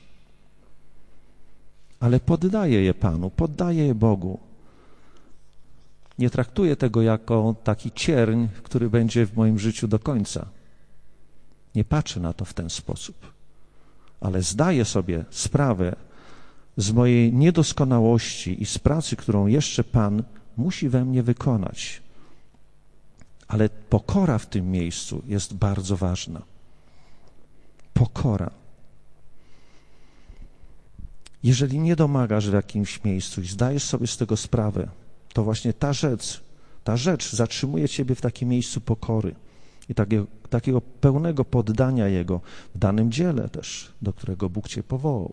Ale poddaję je Panu, poddaję je Bogu. Nie traktuję tego jako taki cierń, który będzie w moim życiu do końca. Nie patrzę na to w ten sposób, ale zdaję sobie sprawę z mojej niedoskonałości i z pracy, którą jeszcze Pan musi we mnie wykonać. Ale pokora w tym miejscu jest bardzo ważna. Pokora. Jeżeli nie domagasz w jakimś miejscu i zdajesz sobie z tego sprawę, to właśnie ta rzecz zatrzymuje ciebie w takim miejscu pokory i takiego pełnego poddania Jego w danym dziele też, do którego Bóg cię powołał.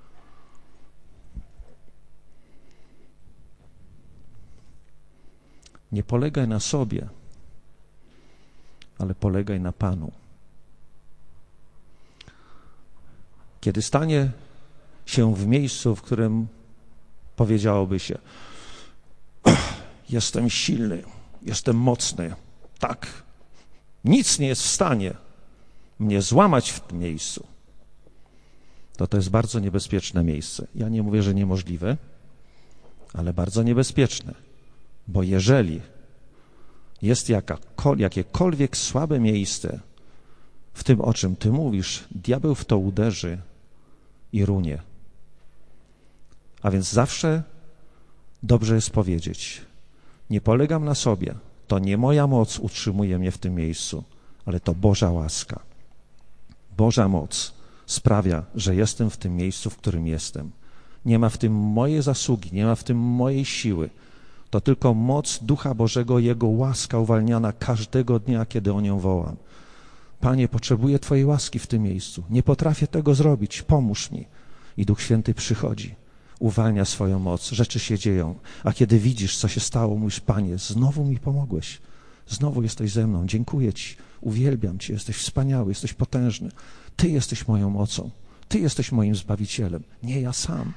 Nie polegaj na sobie, ale polegaj na Panu. Kiedy stanie się w miejscu, w którym powiedziałoby się: jestem silny, jestem mocny, tak, nic nie jest w stanie mnie złamać w tym miejscu, to jest bardzo niebezpieczne miejsce. Ja nie mówię, że niemożliwe, ale bardzo niebezpieczne, bo jeżeli jest jakiekolwiek słabe miejsce w tym, o czym ty mówisz, diabeł w to uderzy i runie. A więc zawsze dobrze jest powiedzieć: nie polegam na sobie, to nie moja moc utrzymuje mnie w tym miejscu, ale to Boża łaska. Boża moc sprawia, że jestem w tym miejscu, w którym jestem. Nie ma w tym mojej zasługi, nie ma w tym mojej siły. To tylko moc Ducha Bożego, Jego łaska uwalniana każdego dnia, kiedy o nią wołam. Panie, potrzebuję Twojej łaski w tym miejscu. Nie potrafię tego zrobić, pomóż mi. I Duch Święty przychodzi, uwalnia swoją moc, rzeczy się dzieją. A kiedy widzisz, co się stało, mówisz: Panie, znowu mi pomogłeś. Znowu jesteś ze mną, dziękuję Ci, uwielbiam Cię, jesteś wspaniały, jesteś potężny. Ty jesteś moją mocą, Ty jesteś moim Zbawicielem, nie ja sam.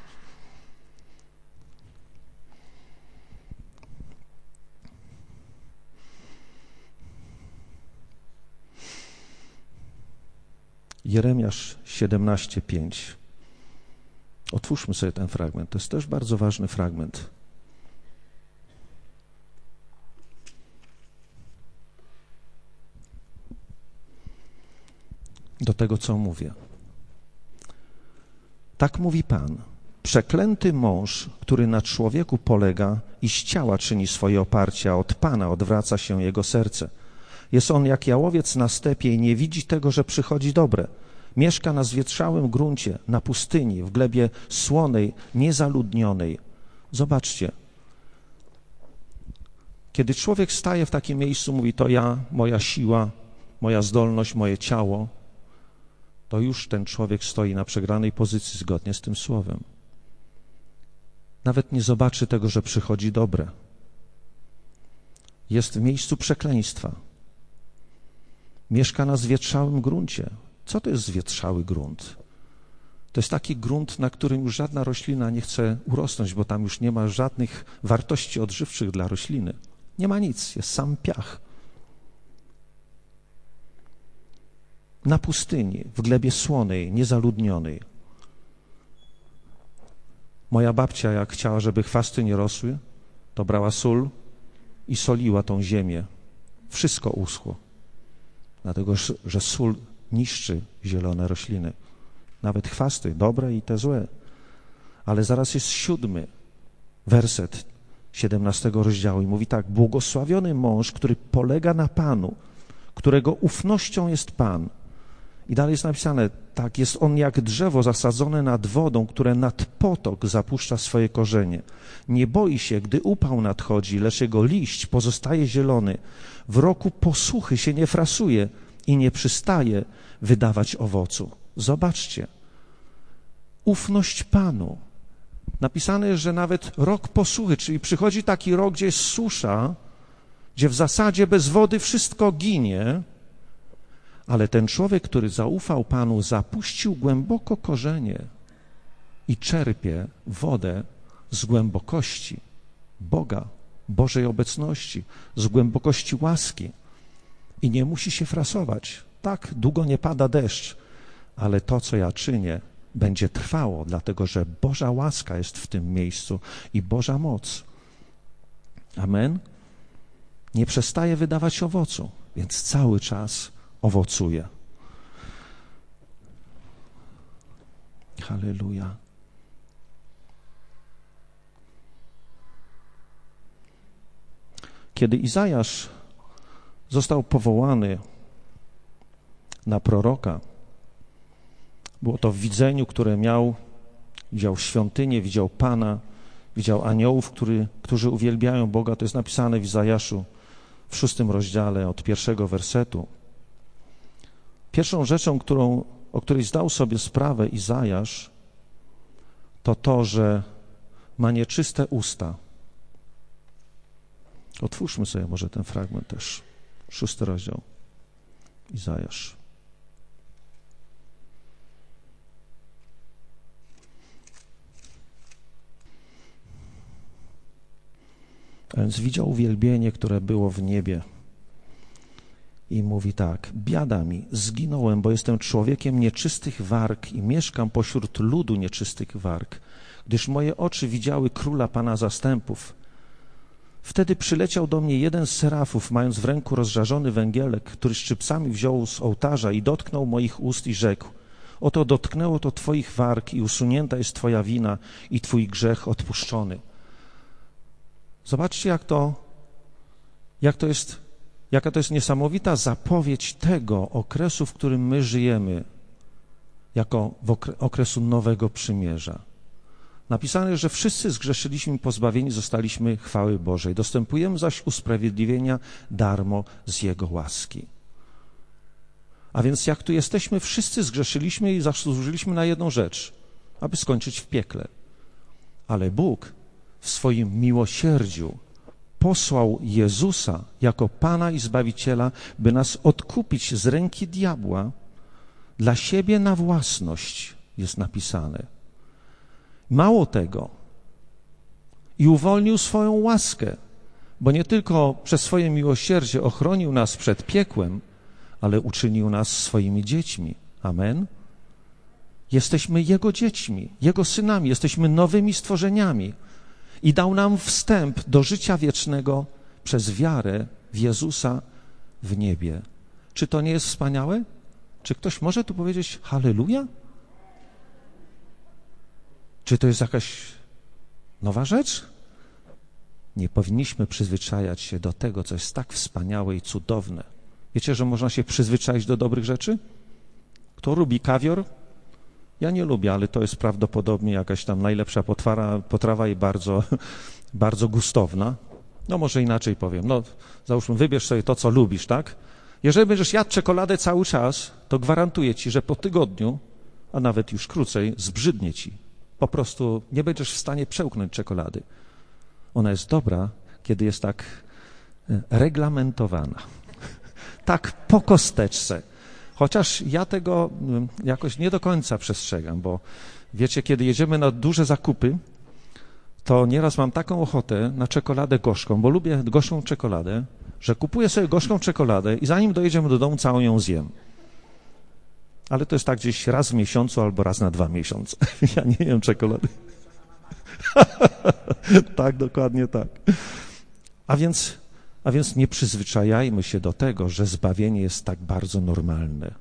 Jeremiasz 17:5. Otwórzmy sobie ten fragment, to jest też bardzo ważny fragment. Do tego, co mówię. Tak mówi Pan: przeklęty mąż, który na człowieku polega i z ciała czyni swoje oparcie, a od Pana odwraca się jego serce. Jest on jak jałowiec na stepie i nie widzi tego, że przychodzi dobre. Mieszka na zwietrzałym gruncie, na pustyni, w glebie słonej, niezaludnionej. Zobaczcie, kiedy człowiek staje w takim miejscu, mówi: to ja, moja siła, moja zdolność, moje ciało, to już ten człowiek stoi na przegranej pozycji zgodnie z tym słowem. Nawet nie zobaczy tego, że przychodzi dobre. Jest w miejscu przekleństwa. Mieszka na zwietrzałym gruncie. Co to jest zwietrzały grunt? To jest taki grunt, na którym już żadna roślina nie chce urosnąć, bo tam już nie ma żadnych wartości odżywczych dla rośliny. Nie ma nic, jest sam piach. Na pustyni, w glebie słonej, niezaludnionej. Moja babcia, jak chciała, żeby chwasty nie rosły, to brała sól i soliła tą ziemię. Wszystko uschło, dlatego że sól niszczy zielone rośliny. Nawet chwasty, dobre i te złe. Ale zaraz jest 7 werset 17 rozdziału i mówi tak: błogosławiony mąż, który polega na Panu, którego ufnością jest Pan. I dalej jest napisane: tak, jest on jak drzewo zasadzone nad wodą, które nad potok zapuszcza swoje korzenie. Nie boi się, gdy upał nadchodzi, lecz jego liść pozostaje zielony. W roku posuchy się nie frasuje i nie przystaje wydawać owocu. Zobaczcie, ufność Panu. Napisane jest, że nawet rok posuchy, czyli przychodzi taki rok, gdzie jest susza, gdzie w zasadzie bez wody wszystko ginie, ale ten człowiek, który zaufał Panu, zapuścił głęboko korzenie i czerpie wodę z głębokości Boga, Bożej obecności, z głębokości łaski. I nie musi się frasować. Tak, długo nie pada deszcz, ale to, co ja czynię, będzie trwało, dlatego że Boża łaska jest w tym miejscu i Boża moc. Amen? Nie przestaje wydawać owocu, więc cały czas owocuje. Halleluja. Kiedy Izajasz został powołany na proroka, było to w widzeniu, które miał, widział świątynię, widział Pana, widział aniołów, którzy uwielbiają Boga. To jest napisane w Izajaszu w 6 rozdziale od 1 wersetu. Pierwszą rzeczą, o której zdał sobie sprawę Izajasz, to, że ma nieczyste usta. Otwórzmy sobie może ten fragment też. 6 rozdział. Izajasz. A więc widział uwielbienie, które było w niebie. I mówi tak: biada mi, zginąłem, bo jestem człowiekiem nieczystych warg i mieszkam pośród ludu nieczystych warg, gdyż moje oczy widziały Króla Pana zastępów. Wtedy przyleciał do mnie jeden z serafów, mając w ręku rozżarzony węgielek, który szczypcami wziął z ołtarza i dotknął moich ust i rzekł: oto dotknęło to twoich warg i usunięta jest twoja wina i twój grzech odpuszczony. Zobaczcie, jaka to jest niesamowita zapowiedź tego okresu, w którym my żyjemy, jako okresu Nowego Przymierza. Napisane, że wszyscy zgrzeszyliśmy i pozbawieni zostaliśmy chwały Bożej. Dostępujemy zaś usprawiedliwienia darmo z Jego łaski. A więc jak tu jesteśmy, wszyscy zgrzeszyliśmy i zasłużyliśmy na jedną rzecz, aby skończyć w piekle. Ale Bóg w swoim miłosierdziu posłał Jezusa jako Pana i Zbawiciela, by nas odkupić z ręki diabła dla siebie na własność, jest napisane. Mało tego, i uwolnił swoją łaskę, bo nie tylko przez swoje miłosierdzie ochronił nas przed piekłem, ale uczynił nas swoimi dziećmi. Amen? Jesteśmy Jego dziećmi, Jego synami, jesteśmy nowymi stworzeniami i dał nam wstęp do życia wiecznego przez wiarę w Jezusa w niebie. Czy to nie jest wspaniałe? Czy ktoś może tu powiedzieć halleluja? Czy to jest jakaś nowa rzecz? Nie powinniśmy przyzwyczajać się do tego, co jest tak wspaniałe i cudowne. Wiecie, że można się przyzwyczaić do dobrych rzeczy? Kto lubi kawior? Ja nie lubię, ale to jest prawdopodobnie jakaś tam najlepsza potrawa i bardzo, bardzo gustowna. No może inaczej powiem. No załóżmy, wybierz sobie to, co lubisz, tak? Jeżeli będziesz jadł czekoladę cały czas, to gwarantuję ci, że po tygodniu, a nawet już krócej, zbrzydnie ci. Po prostu nie będziesz w stanie przełknąć czekolady. Ona jest dobra, kiedy jest tak reglamentowana, tak po kosteczce. Chociaż ja tego jakoś nie do końca przestrzegam, bo wiecie, kiedy jedziemy na duże zakupy, to nieraz mam taką ochotę na czekoladę gorzką, bo lubię gorzką czekoladę, że kupuję sobie gorzką czekoladę i zanim dojedziemy do domu, całą ją zjem. Ale to jest tak gdzieś raz w miesiącu albo raz na 2 miesiące. Ja nie jem czekolady. Tak, dokładnie tak. A więc nie przyzwyczajajmy się do tego, że zbawienie jest tak bardzo normalne.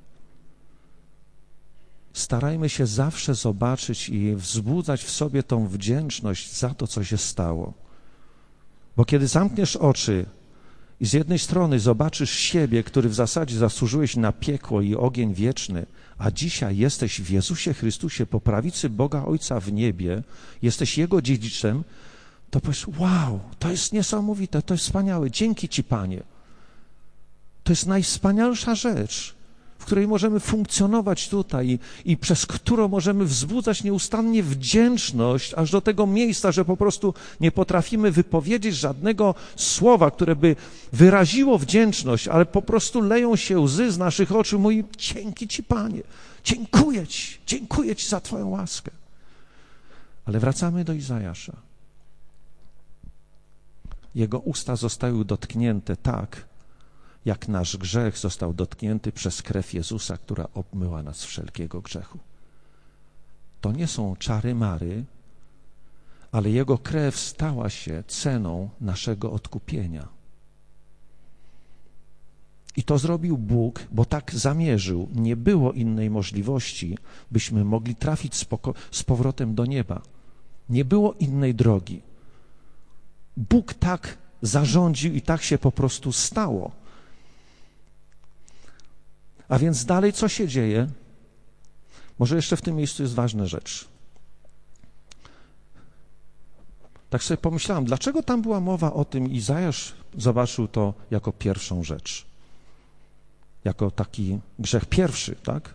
Starajmy się zawsze zobaczyć i wzbudzać w sobie tą wdzięczność za to, co się stało. Bo kiedy zamkniesz oczy i z jednej strony zobaczysz siebie, który w zasadzie zasłużyłeś na piekło i ogień wieczny, a dzisiaj jesteś w Jezusie Chrystusie po prawicy Boga Ojca w niebie, jesteś Jego dziedziczem, to powiesz, wow, to jest niesamowite, to jest wspaniałe, dzięki Ci, Panie. To jest najwspanialsza rzecz, w której możemy funkcjonować tutaj i przez którą możemy wzbudzać nieustannie wdzięczność aż do tego miejsca, że po prostu nie potrafimy wypowiedzieć żadnego słowa, które by wyraziło wdzięczność, ale po prostu leją się łzy z naszych oczu. Mój dzięki Ci, Panie, dziękuję Ci za Twoją łaskę. Ale wracamy do Izajasza. Jego usta zostały dotknięte tak, jak nasz grzech został dotknięty przez krew Jezusa, która obmyła nas wszelkiego grzechu. To nie są czary-mary, ale Jego krew stała się ceną naszego odkupienia. I to zrobił Bóg, bo tak zamierzył. Nie było innej możliwości, byśmy mogli trafić z powrotem do nieba. Nie było innej drogi. Bóg tak zarządził i tak się po prostu stało. A więc dalej co się dzieje? Może jeszcze w tym miejscu jest ważna rzecz. Tak sobie pomyślałem, dlaczego tam była mowa o tym, Izajasz zobaczył to jako pierwszą rzecz, jako taki grzech pierwszy, tak?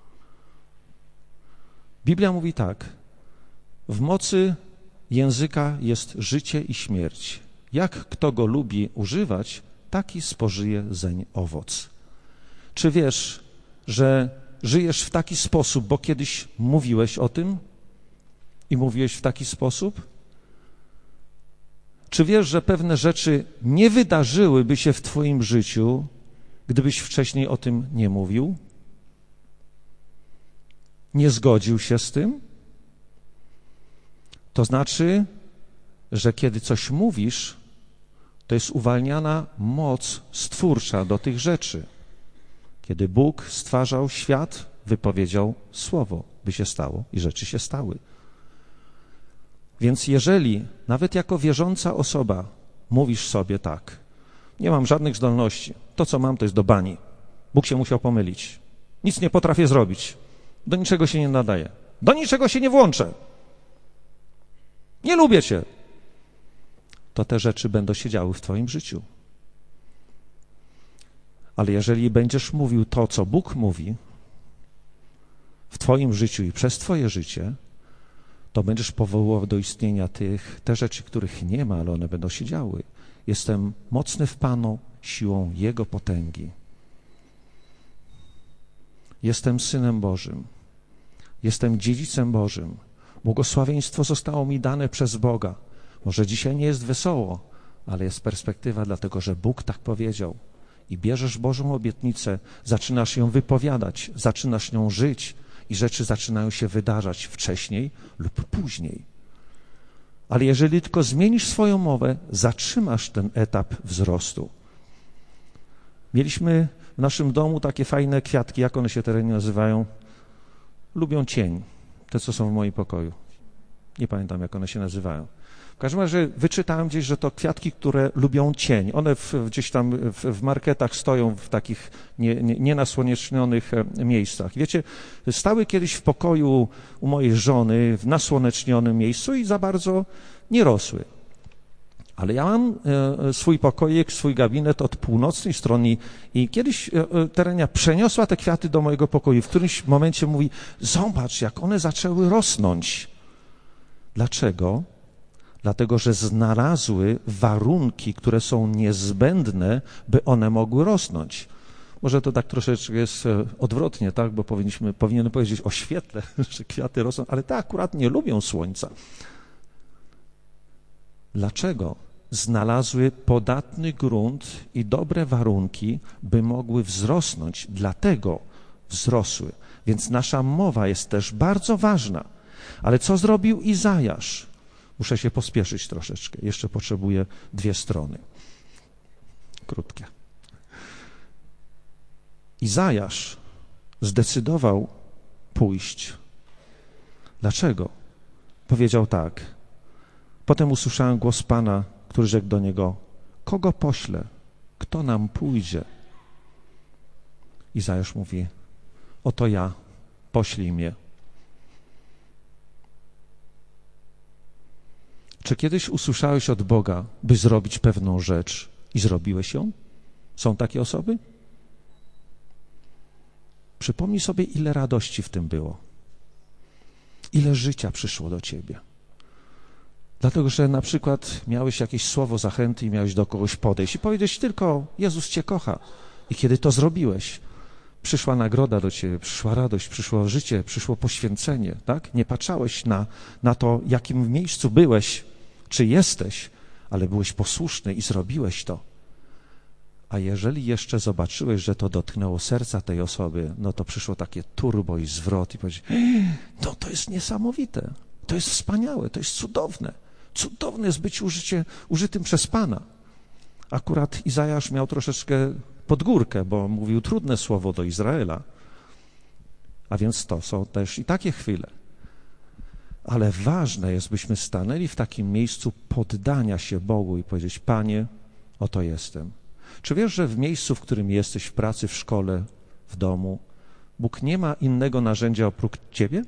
Biblia mówi tak, w mocy języka jest życie i śmierć. Jak kto go lubi używać, taki spożyje zeń owoc. Czy wiesz, że żyjesz w taki sposób, bo kiedyś mówiłeś o tym i mówiłeś w taki sposób? Czy wiesz, że pewne rzeczy nie wydarzyłyby się w twoim życiu, gdybyś wcześniej o tym nie mówił? Nie zgodził się z tym? To znaczy, że kiedy coś mówisz, to jest uwalniana moc stwórcza do tych rzeczy. Kiedy Bóg stwarzał świat, wypowiedział słowo, by się stało i rzeczy się stały. Więc jeżeli, nawet jako wierząca osoba, mówisz sobie tak, nie mam żadnych zdolności, to co mam to jest do bani, Bóg się musiał pomylić, nic nie potrafię zrobić, do niczego się nie nadaję, do niczego się nie włączę, nie lubię cię, to te rzeczy będą się działy w twoim życiu. Ale jeżeli będziesz mówił to, co Bóg mówi w twoim życiu i przez twoje życie, to będziesz powoływał do istnienia te rzeczy, których nie ma, ale one będą się działy. Jestem mocny w Panu siłą Jego potęgi. Jestem Synem Bożym. Jestem dziedzicem Bożym. Błogosławieństwo zostało mi dane przez Boga. Może dzisiaj nie jest wesoło, ale jest perspektywa, dlatego że Bóg tak powiedział. I bierzesz Bożą obietnicę, zaczynasz ją wypowiadać, zaczynasz nią żyć i rzeczy zaczynają się wydarzać wcześniej lub później. Ale jeżeli tylko zmienisz swoją mowę, zatrzymasz ten etap wzrostu. Mieliśmy w naszym domu takie fajne kwiatki, jak one się terenie nazywają? Lubią cień, te co są w moim pokoju. Nie pamiętam, jak one się nazywają. W każdym razie wyczytałem gdzieś, że to kwiatki, które lubią cień. One gdzieś tam w marketach stoją w takich nienasłonecznionych miejscach. Wiecie, stały kiedyś w pokoju u mojej żony w nasłonecznionym miejscu i za bardzo nie rosły. Ale ja mam swój pokoik, swój gabinet od północnej strony i kiedyś Terenia przeniosła te kwiaty do mojego pokoju. W którymś momencie mówi, zobacz, jak one zaczęły rosnąć. Dlaczego? Dlatego, że znalazły warunki, które są niezbędne, by one mogły rosnąć. Może to tak troszeczkę jest odwrotnie, tak? Bo powinienem powiedzieć o świetle, że kwiaty rosną, ale te akurat nie lubią słońca. Dlaczego? Znalazły podatny grunt i dobre warunki, by mogły wzrosnąć, dlatego wzrosły. Więc nasza mowa jest też bardzo ważna. Ale co zrobił Izajasz? Muszę się pospieszyć troszeczkę. Jeszcze potrzebuję 2 strony. Krótkie. Izajasz zdecydował pójść. Dlaczego? Powiedział tak. Potem usłyszałem głos Pana, który rzekł do niego, kogo poślę? Kto nam pójdzie? Izajasz mówi, oto ja, poślij mnie. Czy kiedyś usłyszałeś od Boga, by zrobić pewną rzecz i zrobiłeś ją? Są takie osoby? Przypomnij sobie, ile radości w tym było. Ile życia przyszło do ciebie. Dlatego, że na przykład miałeś jakieś słowo zachęty i miałeś do kogoś podejść i powiedzieć tylko, Jezus cię kocha. I kiedy to zrobiłeś, przyszła nagroda do ciebie, przyszła radość, przyszło życie, przyszło poświęcenie, tak? Nie patrzałeś na to, jakim miejscu byłeś, czy jesteś, ale byłeś posłuszny i zrobiłeś to. A jeżeli jeszcze zobaczyłeś, że to dotknęło serca tej osoby, no to przyszło takie turbo i zwrot i powiedzieć, no to jest niesamowite, to jest wspaniałe, to jest cudowne. Cudowne jest być użytym przez Pana. Akurat Izajasz miał troszeczkę pod górkę, bo mówił trudne słowo do Izraela. A więc to są też i takie chwile. Ale ważne jest, byśmy stanęli w takim miejscu poddania się Bogu i powiedzieć, Panie, oto jestem. Czy wiesz, że w miejscu, w którym jesteś, w pracy, w szkole, w domu, Bóg nie ma innego narzędzia oprócz ciebie?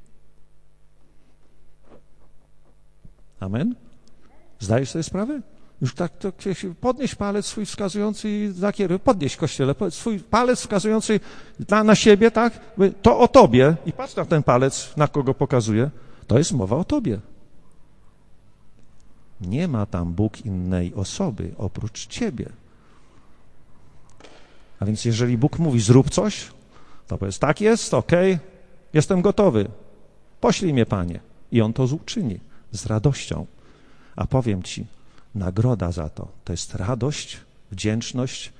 Amen? Zdajesz sobie sprawę? Już tak to podnieś palec swój wskazujący i nakieruj, podnieś Kościele, swój palec wskazujący na siebie, tak? To o tobie i patrz na ten palec, na kogo pokazuje. To jest mowa o tobie. Nie ma tam Bóg innej osoby oprócz ciebie. A więc jeżeli Bóg mówi zrób coś, to powiedz tak jest, okej, jestem gotowy. Poślij mnie, Panie. I On to uczyni z radością. A powiem ci, nagroda za to jest radość, wdzięczność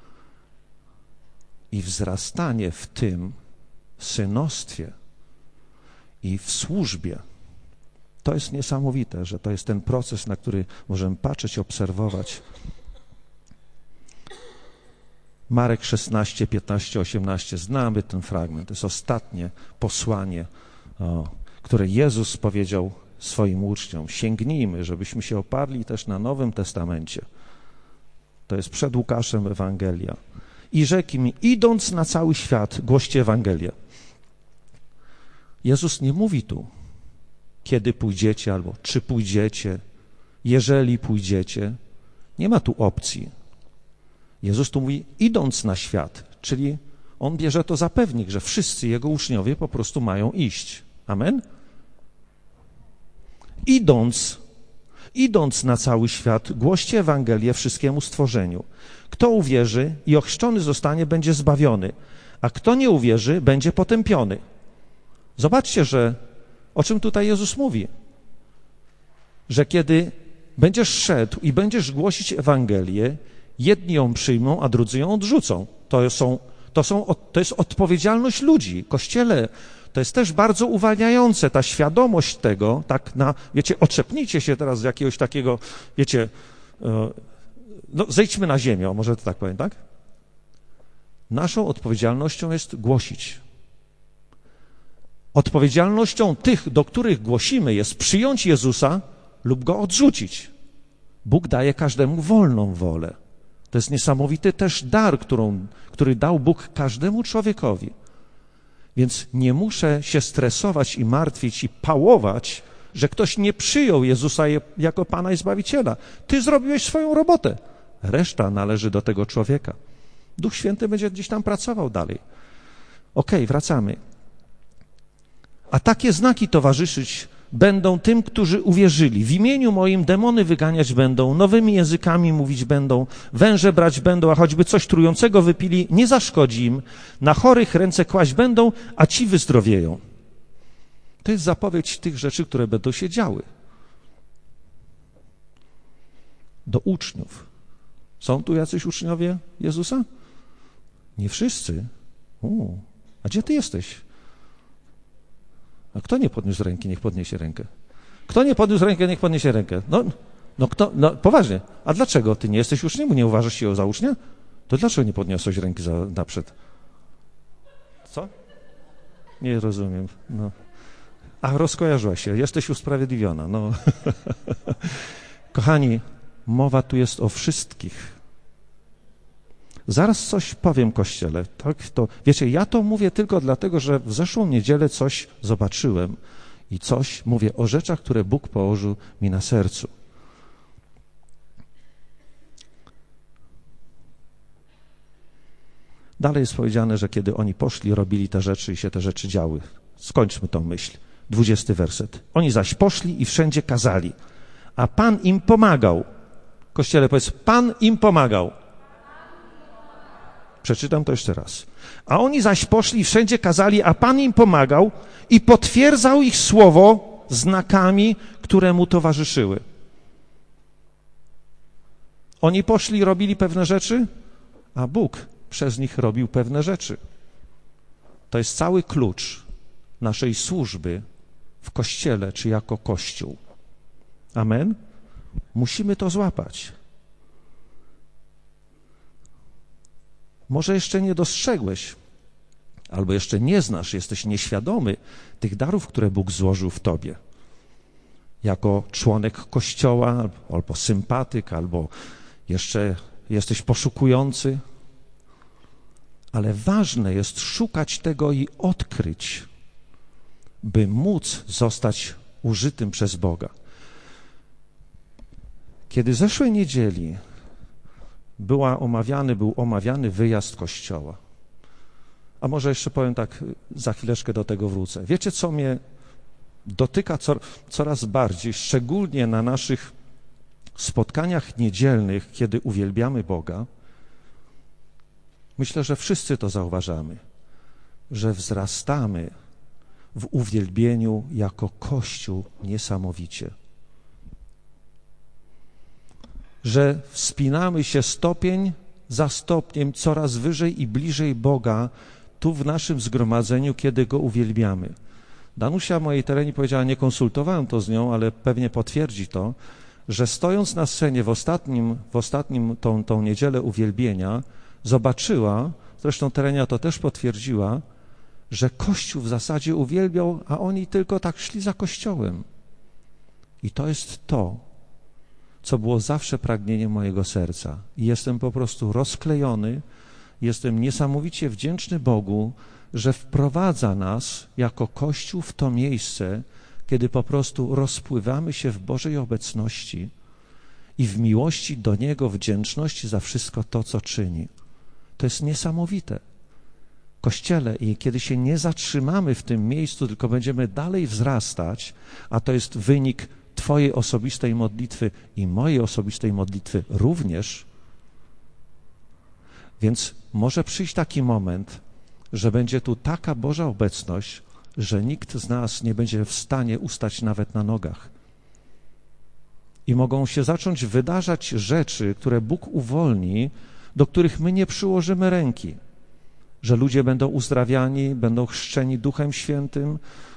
i wzrastanie w tym synostwie i w służbie. To jest niesamowite, że to jest ten proces, na który możemy patrzeć, obserwować. Marek 16, 15, 18. Znamy ten fragment. To jest ostatnie posłanie, które Jezus powiedział swoim uczniom. Sięgnijmy, żebyśmy się oparli też na Nowym Testamencie. To jest przed Łukaszem Ewangelia. I rzekł mi, idąc na cały świat, głoście Ewangelię. Jezus nie mówi tu, kiedy pójdziecie, albo czy pójdziecie, jeżeli pójdziecie. Nie ma tu opcji. Jezus tu mówi, idąc na świat, czyli On bierze to za pewnik, że wszyscy Jego uczniowie po prostu mają iść. Amen? Idąc na cały świat, głoście Ewangelię wszystkiemu stworzeniu. Kto uwierzy i ochrzczony zostanie, będzie zbawiony, a kto nie uwierzy, będzie potępiony. Zobaczcie, że o czym tutaj Jezus mówi. Że kiedy będziesz szedł i będziesz głosić Ewangelię, jedni ją przyjmą, a drudzy ją odrzucą. To jest odpowiedzialność ludzi. Kościele, to jest też bardzo uwalniające, ta świadomość tego, tak wiecie, oczepnijcie się teraz z jakiegoś takiego, wiecie, no zejdźmy na ziemię, może to tak powiem, tak? Naszą odpowiedzialnością jest głosić. Odpowiedzialnością tych, do których głosimy, jest przyjąć Jezusa lub Go odrzucić. Bóg daje każdemu wolną wolę. To jest niesamowity też dar, który dał Bóg każdemu człowiekowi. Więc nie muszę się stresować i martwić i pałować, że ktoś nie przyjął Jezusa jako Pana i Zbawiciela. Ty zrobiłeś swoją robotę. Reszta należy do tego człowieka. Duch Święty będzie gdzieś tam pracował dalej. Okej, wracamy. A takie znaki towarzyszyć będą tym, którzy uwierzyli. W imieniu moim demony wyganiać będą, nowymi językami mówić będą, węże brać będą, a choćby coś trującego wypili, nie zaszkodzi im. Na chorych ręce kłaść będą, a ci wyzdrowieją. To jest zapowiedź tych rzeczy, które będą się działy. Do uczniów. Są tu jacyś uczniowie Jezusa? Nie wszyscy. A gdzie ty jesteś? A kto nie podniósł ręki, niech podniesie rękę. Kto nie podniósł rękę, niech podniesie rękę. No poważnie. A dlaczego? Ty nie jesteś uczniem, bo nie uważasz się za ucznia? To dlaczego nie podniosłeś ręki naprzód? Co? Nie rozumiem. No. A rozkojarzyłaś się. Jesteś usprawiedliwiona. No. Kochani, mowa tu jest o wszystkich. Zaraz coś powiem, Kościele. Tak, wiecie, ja to mówię tylko dlatego, że w zeszłą niedzielę coś zobaczyłem i coś mówię o rzeczach, które Bóg położył mi na sercu. Dalej jest powiedziane, że kiedy oni poszli, robili te rzeczy i się te rzeczy działy. Skończmy tą myśl. 20 werset. Oni zaś poszli i wszędzie kazali, a Pan im pomagał. Kościele, powiedz, Pan im pomagał. Przeczytam to jeszcze raz. A oni zaś poszli i wszędzie kazali, a Pan im pomagał i potwierdzał ich słowo znakami, które mu towarzyszyły. Oni poszli i robili pewne rzeczy, a Bóg przez nich robił pewne rzeczy. To jest cały klucz naszej służby w Kościele, czy jako Kościół. Amen? Musimy to złapać. Może jeszcze nie dostrzegłeś, albo jeszcze nie znasz, jesteś nieświadomy tych darów, które Bóg złożył w tobie. Jako członek Kościoła, albo sympatyk, albo jeszcze jesteś poszukujący. Ale ważne jest szukać tego i odkryć, by móc zostać użytym przez Boga. Kiedy zeszłej niedzieli był omawiany wyjazd Kościoła, a może jeszcze powiem tak, za chwileczkę do tego wrócę. Wiecie, co mnie dotyka coraz bardziej, szczególnie na naszych spotkaniach niedzielnych, kiedy uwielbiamy Boga? Myślę, że wszyscy to zauważamy, że wzrastamy w uwielbieniu jako Kościół niesamowicie. Że wspinamy się stopień za stopniem coraz wyżej i bliżej Boga tu w naszym zgromadzeniu, kiedy Go uwielbiamy. Danusia mojej terenie powiedziała, nie konsultowałem to z nią, ale pewnie potwierdzi to, że stojąc na scenie w ostatnim tą niedzielę uwielbienia, zobaczyła, zresztą Terenia to też potwierdziła, że Kościół w zasadzie uwielbiał, a oni tylko tak szli za Kościołem. I to jest to, co było zawsze pragnieniem mojego serca. I jestem po prostu rozklejony, jestem niesamowicie wdzięczny Bogu, że wprowadza nas jako Kościół w to miejsce, kiedy po prostu rozpływamy się w Bożej obecności i w miłości do Niego, wdzięczności za wszystko to, co czyni. To jest niesamowite. Kościele, i kiedy się nie zatrzymamy w tym miejscu, tylko będziemy dalej wzrastać, a to jest wynik Twojej osobistej modlitwy i mojej osobistej modlitwy również, więc może przyjść taki moment, że będzie tu taka Boża obecność, że nikt z nas nie będzie w stanie ustać nawet na nogach. I mogą się zacząć wydarzać rzeczy, które Bóg uwolni, do których my nie przyłożymy ręki. Że ludzie będą uzdrawiani, będą chrzczeni Duchem Świętym.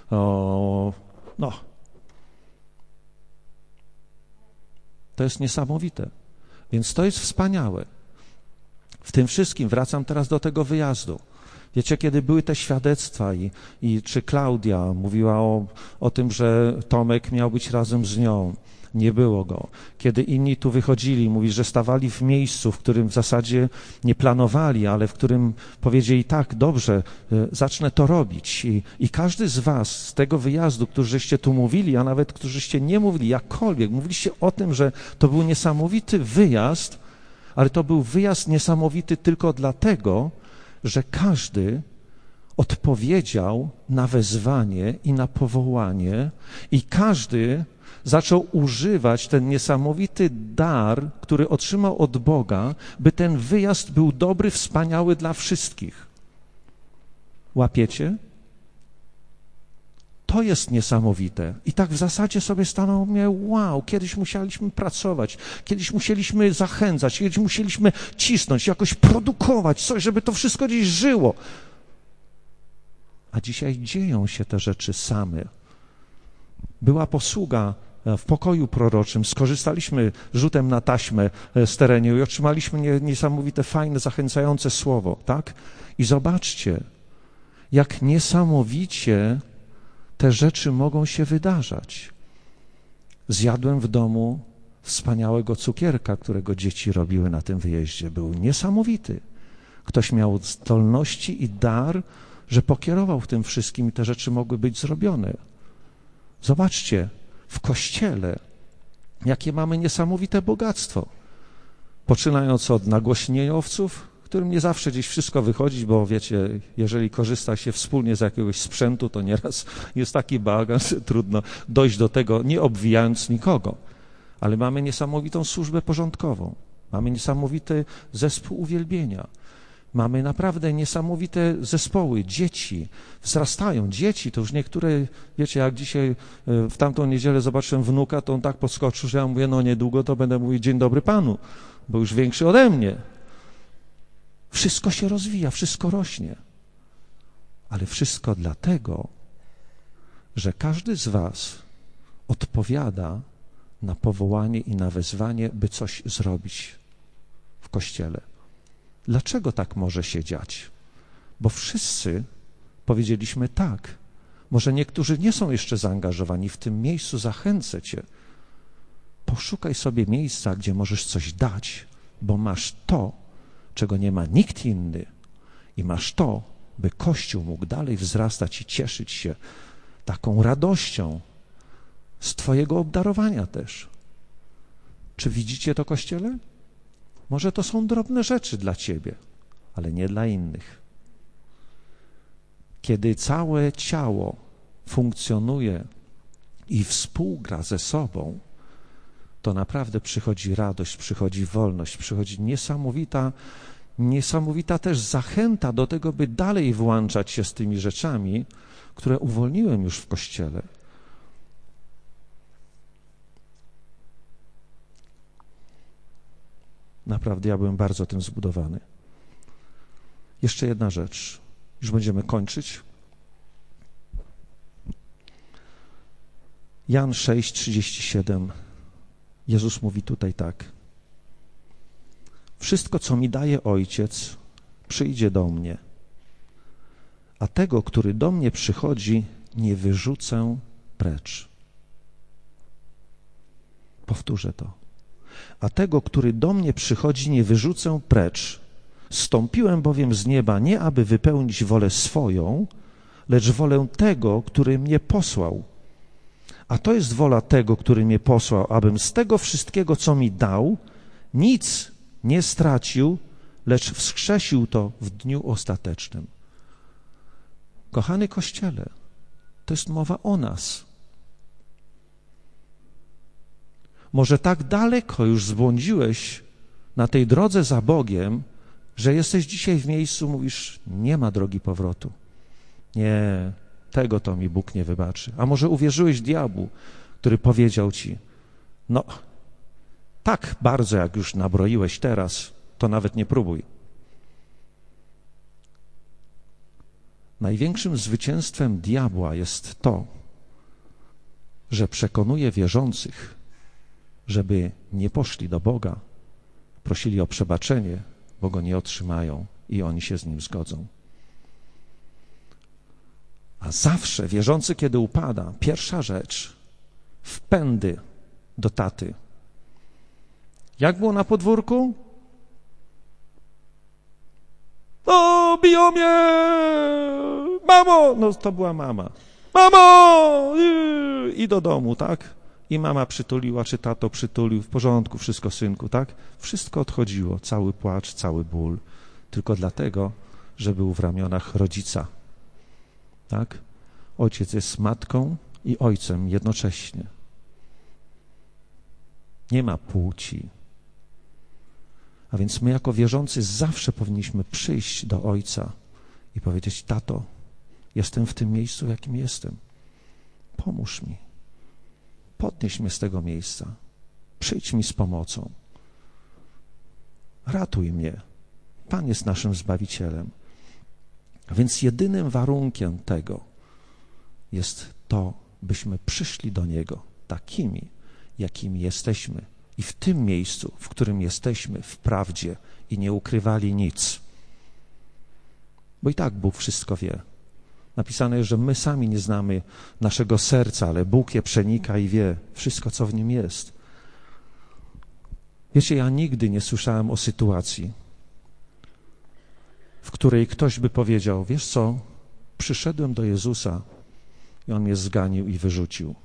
To jest niesamowite. Więc to jest wspaniałe. W tym wszystkim wracam teraz do tego wyjazdu. Wiecie, kiedy były te świadectwa i czy Klaudia mówiła o tym, że Tomek miał być razem z nią, nie było go. Kiedy inni tu wychodzili, mówi, że stawali w miejscu, w którym w zasadzie nie planowali, ale w którym powiedzieli tak, dobrze, zacznę to robić. I każdy z was z tego wyjazdu, którzyście tu mówili, a nawet którzyście nie mówili, jakkolwiek, mówiliście o tym, że to był niesamowity wyjazd, ale to był wyjazd niesamowity tylko dlatego, że każdy odpowiedział na wezwanie i na powołanie i każdy zaczął używać ten niesamowity dar, który otrzymał od Boga, by ten wyjazd był dobry, wspaniały dla wszystkich. Łapiecie? To jest niesamowite. I tak w zasadzie sobie stanął mnie, wow, kiedyś musieliśmy pracować, kiedyś musieliśmy zachęcać, kiedyś musieliśmy cisnąć, jakoś produkować coś, żeby to wszystko gdzieś żyło. A dzisiaj dzieją się te rzeczy same. Była posługa w pokoju proroczym, skorzystaliśmy rzutem na taśmę z terenu i otrzymaliśmy niesamowite, fajne, zachęcające słowo, tak? I zobaczcie, jak niesamowicie te rzeczy mogą się wydarzać. Zjadłem w domu wspaniałego cukierka, którego dzieci robiły na tym wyjeździe. Był niesamowity. Ktoś miał zdolności i dar, że pokierował w tym wszystkim i te rzeczy mogły być zrobione. Zobaczcie, w Kościele, jakie mamy niesamowite bogactwo. Poczynając od nagłośnieniowców, którym nie zawsze gdzieś wszystko wychodzi, bo wiecie, jeżeli korzysta się wspólnie z jakiegoś sprzętu, to nieraz jest taki bałagan, że trudno dojść do tego, nie obwijając nikogo. Ale mamy niesamowitą służbę porządkową, mamy niesamowity zespół uwielbienia, mamy naprawdę niesamowite zespoły, dzieci, wzrastają dzieci, to już niektóre, wiecie, jak dzisiaj w tamtą niedzielę zobaczyłem wnuka, to on tak podskoczył, że ja mówię, no niedługo to będę mówić dzień dobry Panu, bo już większy ode mnie. Wszystko się rozwija, wszystko rośnie. Ale wszystko dlatego, że każdy z was odpowiada na powołanie i na wezwanie, by coś zrobić w Kościele. Dlaczego tak może się dziać? Bo wszyscy powiedzieliśmy tak. Może niektórzy nie są jeszcze zaangażowani w tym miejscu, zachęcę cię. Poszukaj sobie miejsca, gdzie możesz coś dać, bo masz to, czego nie ma nikt inny i masz to, by Kościół mógł dalej wzrastać i cieszyć się taką radością z twojego obdarowania też. Czy widzicie to, Kościele? Może to są drobne rzeczy dla ciebie, ale nie dla innych. Kiedy całe ciało funkcjonuje i współgra ze sobą, to naprawdę przychodzi radość, przychodzi wolność, przychodzi niesamowita też zachęta do tego, by dalej włączać się z tymi rzeczami, które uwolniłem już w Kościele. Naprawdę ja byłem bardzo tym zbudowany. Jeszcze jedna rzecz. Już będziemy kończyć. Jan 6:37. Jezus mówi tutaj tak. Wszystko, co mi daje Ojciec, przyjdzie do mnie, a tego, który do mnie przychodzi, nie wyrzucę precz. Powtórzę to. A tego, który do mnie przychodzi, nie wyrzucę precz. Zstąpiłem bowiem z nieba nie aby wypełnić wolę swoją, lecz wolę tego, który mnie posłał. A to jest wola tego, który mnie posłał, abym z tego wszystkiego, co mi dał, nic nie stracił, lecz wskrzesił to w dniu ostatecznym. Kochany Kościele, to jest mowa o nas. Może tak daleko już zbłądziłeś na tej drodze za Bogiem, że jesteś dzisiaj w miejscu, mówisz, nie ma drogi powrotu. Nie, tego to mi Bóg nie wybaczy. A może uwierzyłeś diabłu, który powiedział ci, no, tak bardzo jak już nabroiłeś teraz, to nawet nie próbuj. Największym zwycięstwem diabła jest to, że przekonuje wierzących, żeby nie poszli do Boga, prosili o przebaczenie, bo go nie otrzymają i oni się z nim zgodzą. A zawsze wierzący, kiedy upada, pierwsza rzecz, wpędy do taty. Jak było na podwórku? O, biją mnie! Mamo! No to była mama. Mamo! I do domu, tak? I mama przytuliła, czy tato przytulił, w porządku, wszystko, synku, tak? Wszystko odchodziło, cały płacz, cały ból, tylko dlatego, że był w ramionach rodzica, tak? Ojciec jest matką i ojcem jednocześnie. Nie ma płci. A więc my jako wierzący zawsze powinniśmy przyjść do Ojca i powiedzieć, tato, jestem w tym miejscu, w jakim jestem. Pomóż mi. Podnieś mnie z tego miejsca. Przyjdź mi z pomocą. Ratuj mnie. Pan jest naszym Zbawicielem. A więc jedynym warunkiem tego jest to, byśmy przyszli do Niego takimi, jakimi jesteśmy. I w tym miejscu, w którym jesteśmy, w prawdzie i nie ukrywali nic. Bo i tak Bóg wszystko wie. Napisane jest, że my sami nie znamy naszego serca, ale Bóg je przenika i wie wszystko, co w nim jest. Wiecie, ja nigdy nie słyszałem o sytuacji, w której ktoś by powiedział, wiesz co, przyszedłem do Jezusa i On mnie zganił i wyrzucił.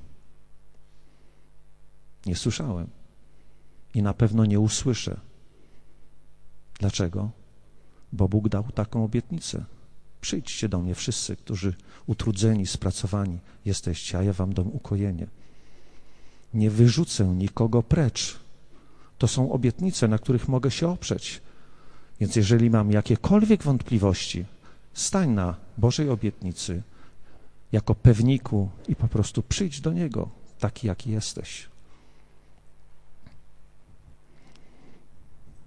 Nie słyszałem. I na pewno nie usłyszę. Dlaczego? Bo Bóg dał taką obietnicę. Przyjdźcie do mnie wszyscy, którzy utrudzeni, spracowani jesteście, a ja wam dam ukojenie. Nie wyrzucę nikogo precz. To są obietnice, na których mogę się oprzeć. Więc jeżeli mam jakiekolwiek wątpliwości, stań na Bożej obietnicy jako pewniku i po prostu przyjdź do Niego, taki jaki jesteś.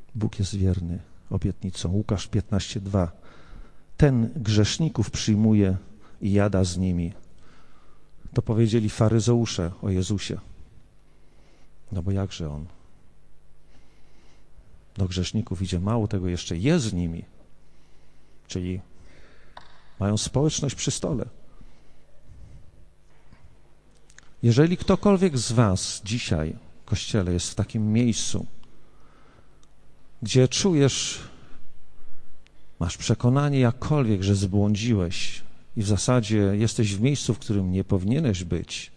Bóg jest wierny obietnicom. Łukasz 15:2. Ten grzeszników przyjmuje i jada z nimi. To powiedzieli faryzeusze o Jezusie. No bo jakże on do grzeszników idzie, mało tego, jeszcze jest z nimi, czyli mają społeczność przy stole. Jeżeli ktokolwiek z was dzisiaj w Kościele jest w takim miejscu, gdzie czujesz, masz przekonanie jakkolwiek, że zbłądziłeś i w zasadzie jesteś w miejscu, w którym nie powinieneś być,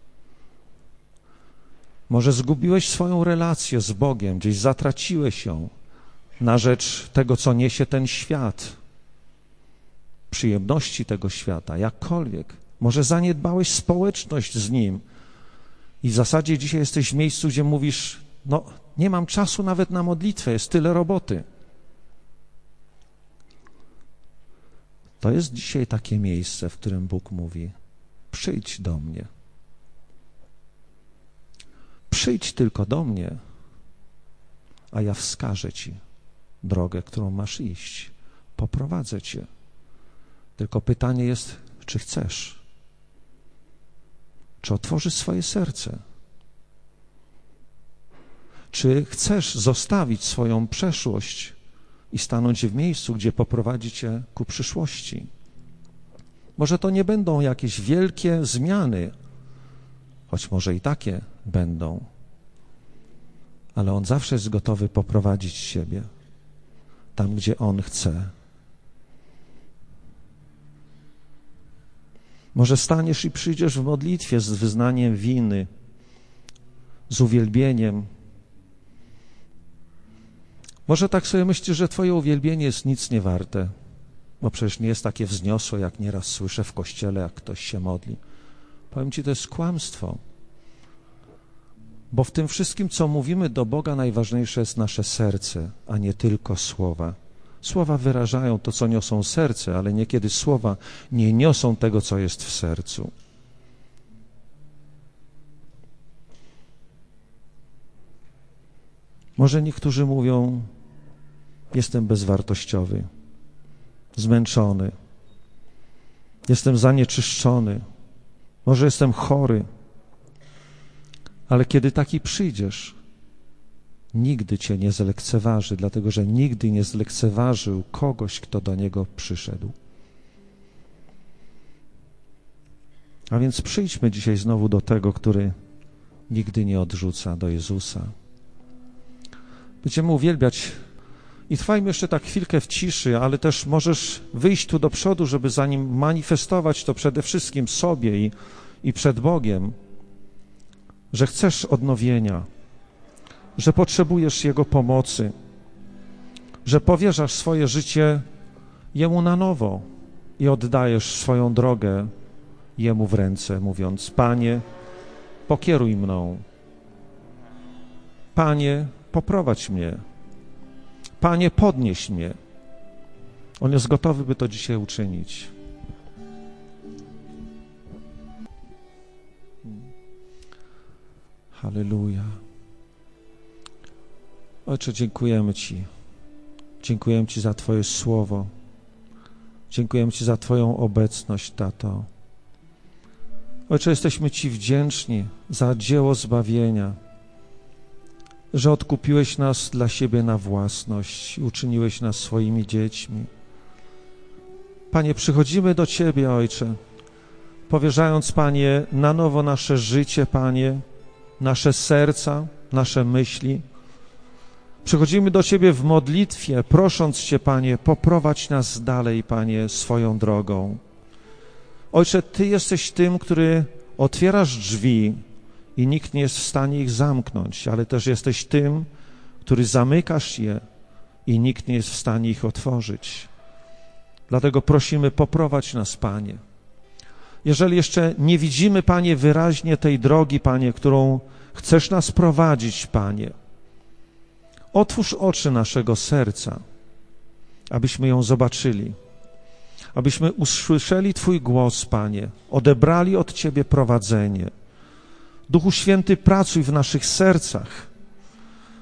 może zgubiłeś swoją relację z Bogiem, gdzieś zatraciłeś ją na rzecz tego, co niesie ten świat, przyjemności tego świata, jakkolwiek. Może zaniedbałeś społeczność z Nim i w zasadzie dzisiaj jesteś w miejscu, gdzie mówisz, no nie mam czasu nawet na modlitwę, jest tyle roboty. To jest dzisiaj takie miejsce, w którym Bóg mówi, przyjdź do mnie. Przyjdź tylko do mnie, a ja wskażę ci drogę, którą masz iść. Poprowadzę cię. Tylko pytanie jest, czy chcesz? Czy otworzysz swoje serce? Czy chcesz zostawić swoją przeszłość i stanąć w miejscu, gdzie poprowadzi cię ku przyszłości? Może to nie będą jakieś wielkie zmiany, choć może i takie będą, ale On zawsze jest gotowy poprowadzić siebie tam, gdzie On chce. Może staniesz i przyjdziesz w modlitwie z wyznaniem winy, z uwielbieniem. Może tak sobie myślisz, że twoje uwielbienie jest nic nie warte, bo przecież nie jest takie wzniosłe, jak nieraz słyszę w kościele, jak ktoś się modli. Powiem ci, to jest kłamstwo. Bo w tym wszystkim, co mówimy do Boga, najważniejsze jest nasze serce, a nie tylko słowa. Słowa wyrażają to, co niosą serce, ale niekiedy słowa nie niosą tego, co jest w sercu. Może niektórzy mówią, jestem bezwartościowy, zmęczony, jestem zanieczyszczony, może jestem chory, ale kiedy taki przyjdziesz, nigdy cię nie zlekceważy, dlatego że nigdy nie zlekceważył kogoś, kto do Niego przyszedł. A więc przyjdźmy dzisiaj znowu do tego, który nigdy nie odrzuca, do Jezusa. Będziemy uwielbiać i trwajmy jeszcze tak chwilkę w ciszy, ale też możesz wyjść tu do przodu, żeby za Nim manifestować to przede wszystkim sobie i przed Bogiem, że chcesz odnowienia, że potrzebujesz Jego pomocy, że powierzasz swoje życie Jemu na nowo i oddajesz swoją drogę Jemu w ręce, mówiąc, Panie, pokieruj mną, Panie, poprowadź mnie, Panie, podnieś mnie. On jest gotowy, by to dzisiaj uczynić. Halleluja. Ojcze, dziękujemy Ci. Dziękujemy Ci za Twoje słowo. Dziękujemy Ci za Twoją obecność, Tato. Ojcze, jesteśmy Ci wdzięczni za dzieło zbawienia, że odkupiłeś nas dla siebie na własność i uczyniłeś nas swoimi dziećmi. Panie, przychodzimy do Ciebie, Ojcze, powierzając, Panie, na nowo nasze życie, Panie, nasze serca, nasze myśli. Przychodzimy do Ciebie w modlitwie, prosząc Cię, Panie, poprowadź nas dalej, Panie, swoją drogą. Ojcze, Ty jesteś tym, który otwierasz drzwi i nikt nie jest w stanie ich zamknąć, ale też jesteś tym, który zamykasz je i nikt nie jest w stanie ich otworzyć. Dlatego prosimy, poprowadź nas, Panie. Jeżeli jeszcze nie widzimy, Panie, wyraźnie tej drogi, Panie, którą chcesz nas prowadzić, Panie, otwórz oczy naszego serca, abyśmy ją zobaczyli, abyśmy usłyszeli Twój głos, Panie, odebrali od Ciebie prowadzenie. Duchu Święty, pracuj w naszych sercach.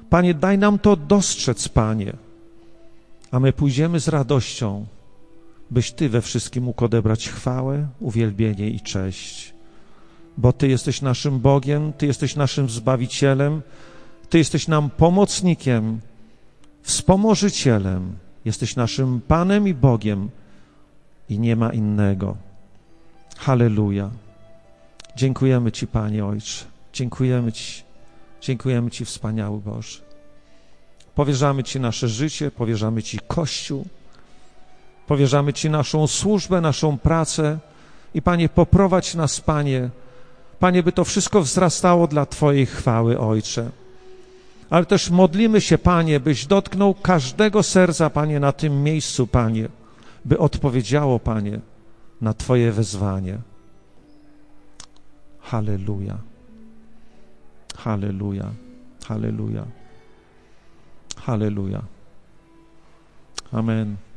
Panie, daj nam to dostrzec, Panie, a my pójdziemy z radością, byś Ty we wszystkim mógł odebrać chwałę, uwielbienie i cześć. Bo Ty jesteś naszym Bogiem, Ty jesteś naszym Zbawicielem, Ty jesteś nam pomocnikiem, wspomożycielem, jesteś naszym Panem i Bogiem i nie ma innego. Halleluja. Dziękujemy Ci, Panie Ojcze, dziękujemy Ci, wspaniały Boże. Powierzamy Ci nasze życie, powierzamy Ci Kościół, powierzamy Ci naszą służbę, naszą pracę i Panie, poprowadź nas, Panie, by to wszystko wzrastało dla Twojej chwały, Ojcze. Ale też modlimy się, Panie, byś dotknął każdego serca, Panie, na tym miejscu, Panie, by odpowiedziało, Panie, na Twoje wezwanie. Halleluja. Halleluja. Halleluja. Halleluja. Amen.